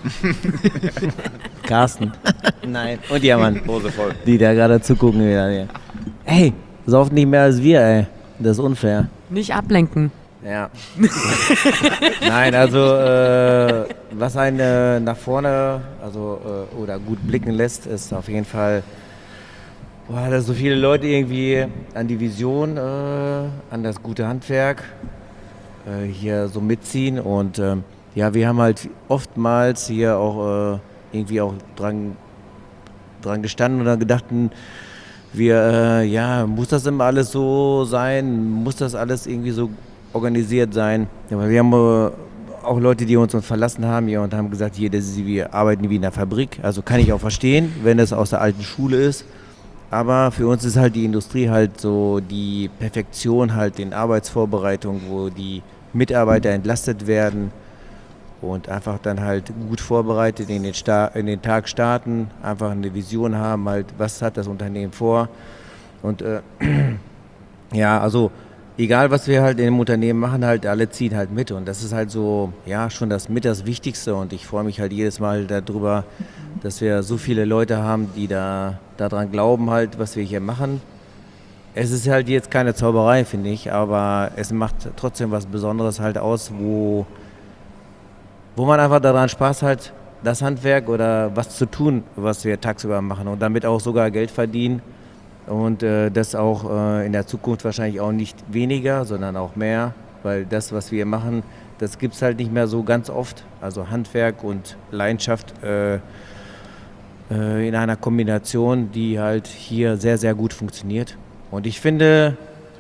Carsten. Nein. Und ja, Mann. Hose voll. Die da gerade zugucken wieder. Hier. Ey, saufen nicht mehr als wir, ey. Das ist unfair. Nicht ablenken. Ja. Nein, also äh, was einen äh, nach vorne also äh, oder gut blicken lässt, ist auf jeden Fall, boah, dass so viele Leute irgendwie an die Vision, äh, an das gute Handwerk äh, hier so mitziehen und ähm, ja, wir haben halt oftmals hier auch äh, irgendwie auch dran, dran gestanden und dann gedachten, wir, äh, ja, muss das immer alles so sein? Muss das alles irgendwie so organisiert sein? Ja, aber wir haben äh, auch Leute, die uns verlassen haben hier und haben gesagt, hier, das ist, wir arbeiten wie in der Fabrik. Also kann ich auch verstehen, wenn es aus der alten Schule ist. Aber für uns ist halt die Industrie halt so die Perfektion halt in Arbeitsvorbereitung, wo die Mitarbeiter entlastet werden. und einfach dann halt gut vorbereitet in den, Sta- in den Tag starten, einfach eine Vision haben, halt, was hat das Unternehmen vor. Und äh, ja, also egal, was wir halt in dem Unternehmen machen, halt alle ziehen halt mit. Und das ist halt so, ja, schon das mit das Wichtigste. Und ich freue mich halt jedes Mal darüber, dass wir so viele Leute haben, die da daran glauben halt, was wir hier machen. Es ist halt jetzt keine Zauberei, finde ich, aber es macht trotzdem was Besonderes halt aus, wo, wo man einfach daran Spaß hat, das Handwerk oder was zu tun, was wir tagsüber machen und damit auch sogar Geld verdienen und äh, das auch äh, in der Zukunft wahrscheinlich auch nicht weniger, sondern auch mehr, weil das, was wir machen, das gibt es halt nicht mehr so ganz oft. Also Handwerk und Leidenschaft äh, äh, in einer Kombination, die halt hier sehr, sehr gut funktioniert. Und ich finde,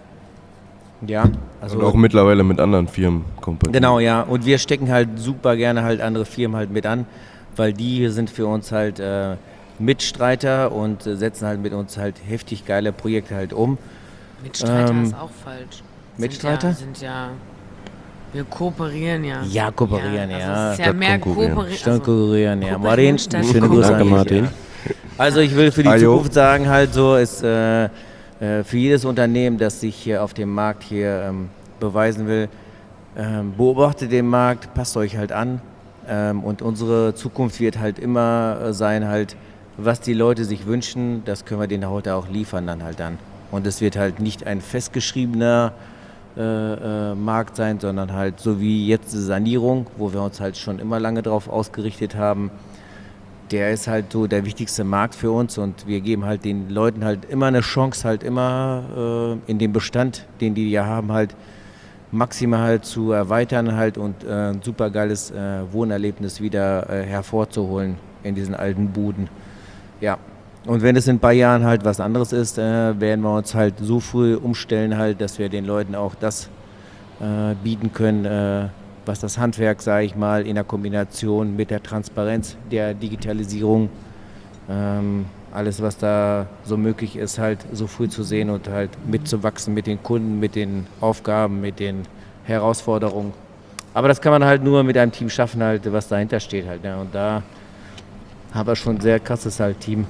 ja, also Und auch mittlerweile mit anderen Firmen kompatibel. genau, ja. Und wir stecken halt super gerne halt andere Firmen halt mit an, weil die sind für uns halt äh, Mitstreiter und äh, setzen halt mit uns halt heftig geile Projekte halt um. Mitstreiter Ähm, ist auch falsch. Mitstreiter? Sind ja, sind ja, wir kooperieren ja. Ja, kooperieren, ja. Also es ist ja Statt mehr konkurrieren. kooperieren. Statt konkurrieren, ja. kooperieren Martin, statt schöne Grüße Danke, an dich, Martin. ja. Also ich will für die Ajo. Zukunft sagen halt so, ist äh, äh, für jedes Unternehmen, das sich hier auf dem Markt hier ähm, beweisen will, ähm, beobachtet den Markt, passt euch halt an ähm, und unsere Zukunft wird halt immer äh, sein halt, was die Leute sich wünschen, das können wir denen heute auch liefern dann halt dann. Und es wird halt nicht ein festgeschriebener äh, äh, Markt sein, sondern halt so wie jetzt die Sanierung, wo wir uns halt schon immer lange drauf ausgerichtet haben. Der ist halt so der wichtigste Markt für uns und wir geben halt den Leuten halt immer eine Chance, halt immer äh, in dem Bestand, den die ja haben, halt maximal halt zu erweitern halt und äh, ein super geiles äh, Wohnerlebnis wieder äh, hervorzuholen in diesen alten Buden. Ja, und wenn es in ein paar Jahren halt was anderes ist, äh, werden wir uns halt so früh umstellen halt, dass wir den Leuten auch das äh, bieten können, äh, was das Handwerk, sage ich mal, in der Kombination mit der Transparenz der Digitalisierung, ähm, alles was da so möglich ist, halt so früh zu sehen und halt mitzuwachsen mit den Kunden, mit den Aufgaben, mit den Herausforderungen. Aber das kann man halt nur mit einem Team schaffen, halt, was dahinter steht halt. Ne? Und da haben wir schon ein sehr krasses halt Team.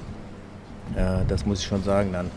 Ja, das muss ich schon sagen dann.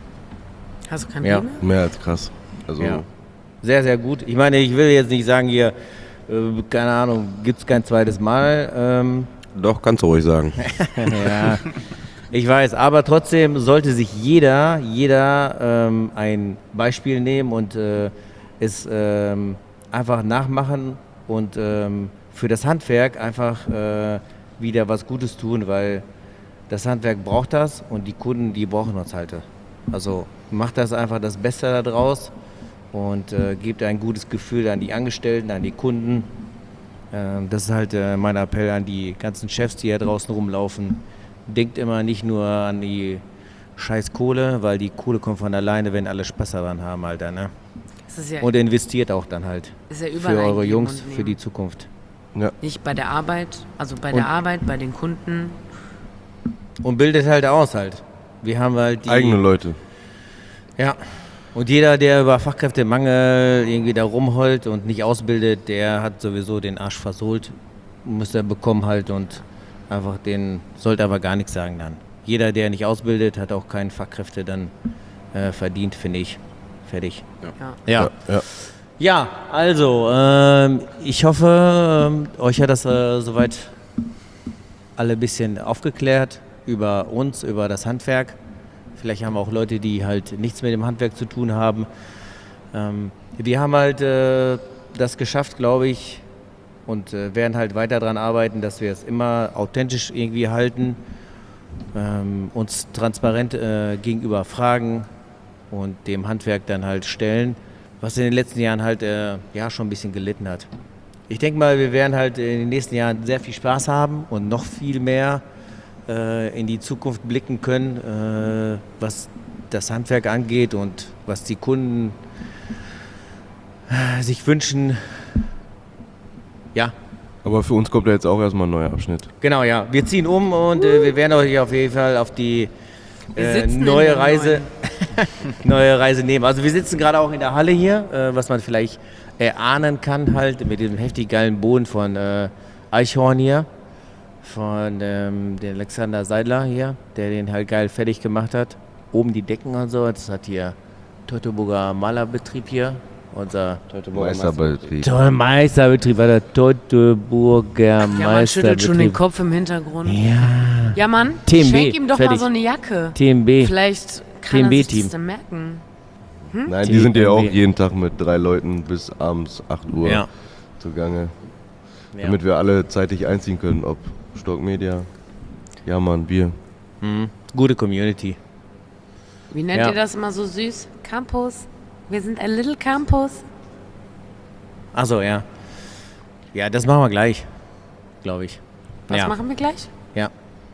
Hast du kein Ja. Bier mehr? Mehr als krass. Also Ja. Sehr, sehr gut. Ich meine, ich will jetzt nicht sagen hier, äh, keine Ahnung, gibt es kein zweites Mal. Ähm, Doch, kannst du ruhig sagen. ja, ich weiß, aber trotzdem sollte sich jeder, jeder ähm, ein Beispiel nehmen und äh, es ähm, einfach nachmachen und ähm, für das Handwerk einfach äh, wieder was Gutes tun, weil das Handwerk braucht das und die Kunden, die brauchen uns halt. Also macht das einfach das Beste daraus und äh, gebt ein gutes Gefühl an die Angestellten, an die Kunden. Ähm, das ist halt äh, mein Appell an die ganzen Chefs, die hier draußen rumlaufen. Denkt immer nicht nur an die scheiß Kohle, weil die Kohle kommt von alleine, wenn alle Spaß daran haben, Alter, ne? Das ist ja, Und investiert auch dann halt ist ja für überall eure geben Jungs, und für nehmen. die Zukunft. Nicht bei der Arbeit, also bei Und- der Arbeit, bei den Kunden. Und bildet halt aus halt. Wir haben halt die... eigene Leute. Ja. Und jeder, der über Fachkräftemangel irgendwie da rumheult und nicht ausbildet, der hat sowieso den Arsch versohlt. Muss er bekommen halt und einfach den, sollte aber gar nichts sagen dann. Jeder, der nicht ausbildet, hat auch keine Fachkräfte dann äh, verdient, finde ich. Fertig. Ja. Ja. Ja. Ja, also, ähm, ich hoffe, ähm, euch hat das äh, soweit alle ein bisschen aufgeklärt über uns, über das Handwerk. Vielleicht haben auch Leute, die halt nichts mit dem Handwerk zu tun haben. Ähm, wir haben halt äh, das geschafft, glaube ich, und äh, werden halt weiter daran arbeiten, dass wir es immer authentisch irgendwie halten, ähm, uns transparent äh, gegenüber fragen und dem Handwerk dann halt stellen, was in den letzten Jahren halt äh, ja schon ein bisschen gelitten hat. Ich denke mal, wir werden halt in den nächsten Jahren sehr viel Spaß haben und noch viel mehr äh, in die Zukunft blicken können, äh, was das Handwerk angeht und was die Kunden äh, sich wünschen. Ja, Aber für uns kommt ja jetzt auch erstmal ein neuer Abschnitt. genau, ja. Wir ziehen um und äh, wir werden euch auf jeden Fall auf die Wir äh, sitzen in neue der Reise neue Reise nehmen. Also wir sitzen gerade auch in der Halle hier, äh, was man vielleicht erahnen kann halt mit diesem heftig geilen Boden von äh, Eichhorn hier. Von ähm, dem Alexander Seidler hier, der den halt geil fertig gemacht hat. Oben die Decken und so. Das hat hier Teutoburger Malerbetrieb hier. Unser Meisterbetrieb. toller Meisterbetrieb, war der Teutoburger Ja, man schüttelt schon den Meisterbetrieb. Kopf im Hintergrund. Ja, Ja, Mann, T M B, schenk ihm doch mal fertig. so eine Jacke. T M B. Vielleicht kann er sich T M B-Team. das dann merken. Nein, die sind ja auch T M B. jeden Tag mit drei Leuten bis abends acht Uhr Ja. zugange. Ja. Damit wir alle zeitig einziehen können, ob Stock Media, ja Mann, Bier. Mhm. Gute Community. Wie nennt Ja. ihr das immer so süß? Campus? Wir sind ein Little Campus. Achso, ja. Ja, das machen wir gleich, glaube ich. Was ja. machen wir gleich? Ja.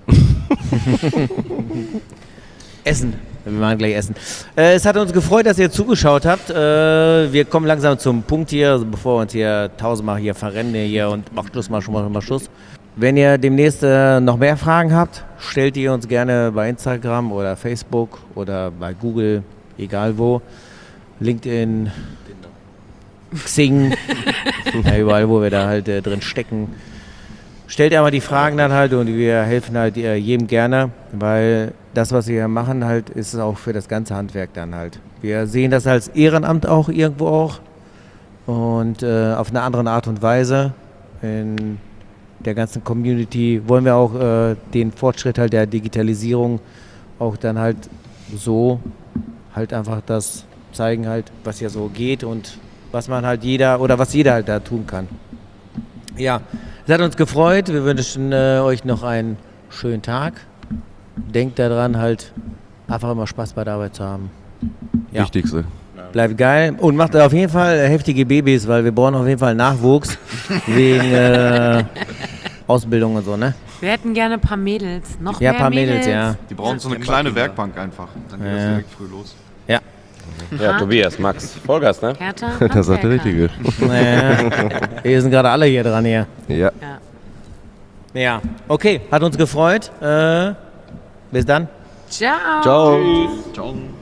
Essen. Wir machen gleich Essen. Äh, es hat uns gefreut, dass ihr zugeschaut habt. Äh, wir kommen langsam zum Punkt hier, also bevor wir uns hier tausendmal hier verrennen hier und macht Schluss, mal schon mal, mal Schluss. Wenn ihr demnächst äh, noch mehr Fragen habt, stellt ihr uns gerne bei Instagram oder Facebook oder bei Google, egal wo. LinkedIn, Xing, ja, überall, wo wir da halt äh, drin stecken. Stellt aber die Fragen dann halt und wir helfen halt äh, jedem gerne, weil das, was wir hier machen, halt, ist auch für das ganze Handwerk dann halt. Wir sehen das als Ehrenamt auch irgendwo auch und äh, auf eine andere Art und Weise. In der ganzen Community wollen wir auch äh, den Fortschritt halt der Digitalisierung auch dann halt so halt einfach das zeigen halt, was hier so geht und was man halt jeder oder was jeder halt da tun kann. Ja, es hat uns gefreut. Wir wünschen äh, euch noch einen schönen Tag. Denkt daran, halt einfach immer Spaß bei der Arbeit zu haben. Ja. Wichtigste. Bleibt geil und macht auf jeden Fall heftige Babys, weil wir brauchen auf jeden Fall Nachwuchs wegen äh, Ausbildung und so, ne? Wir hätten gerne ein paar Mädels. Noch Ja, mehr paar Mädels, ja. Die brauchen so eine kleine Werkbank einfach. Dann geht das Ja. direkt früh los. Ja. Ja, Tobias, Max, Vollgas, ne? Härter Das sagt der Handwerker. Richtige. Naja, wir sind gerade alle hier dran hier. Ja. Ja. Ja, okay, hat uns gefreut. Äh, bis dann. Ciao. Ciao. Ciao.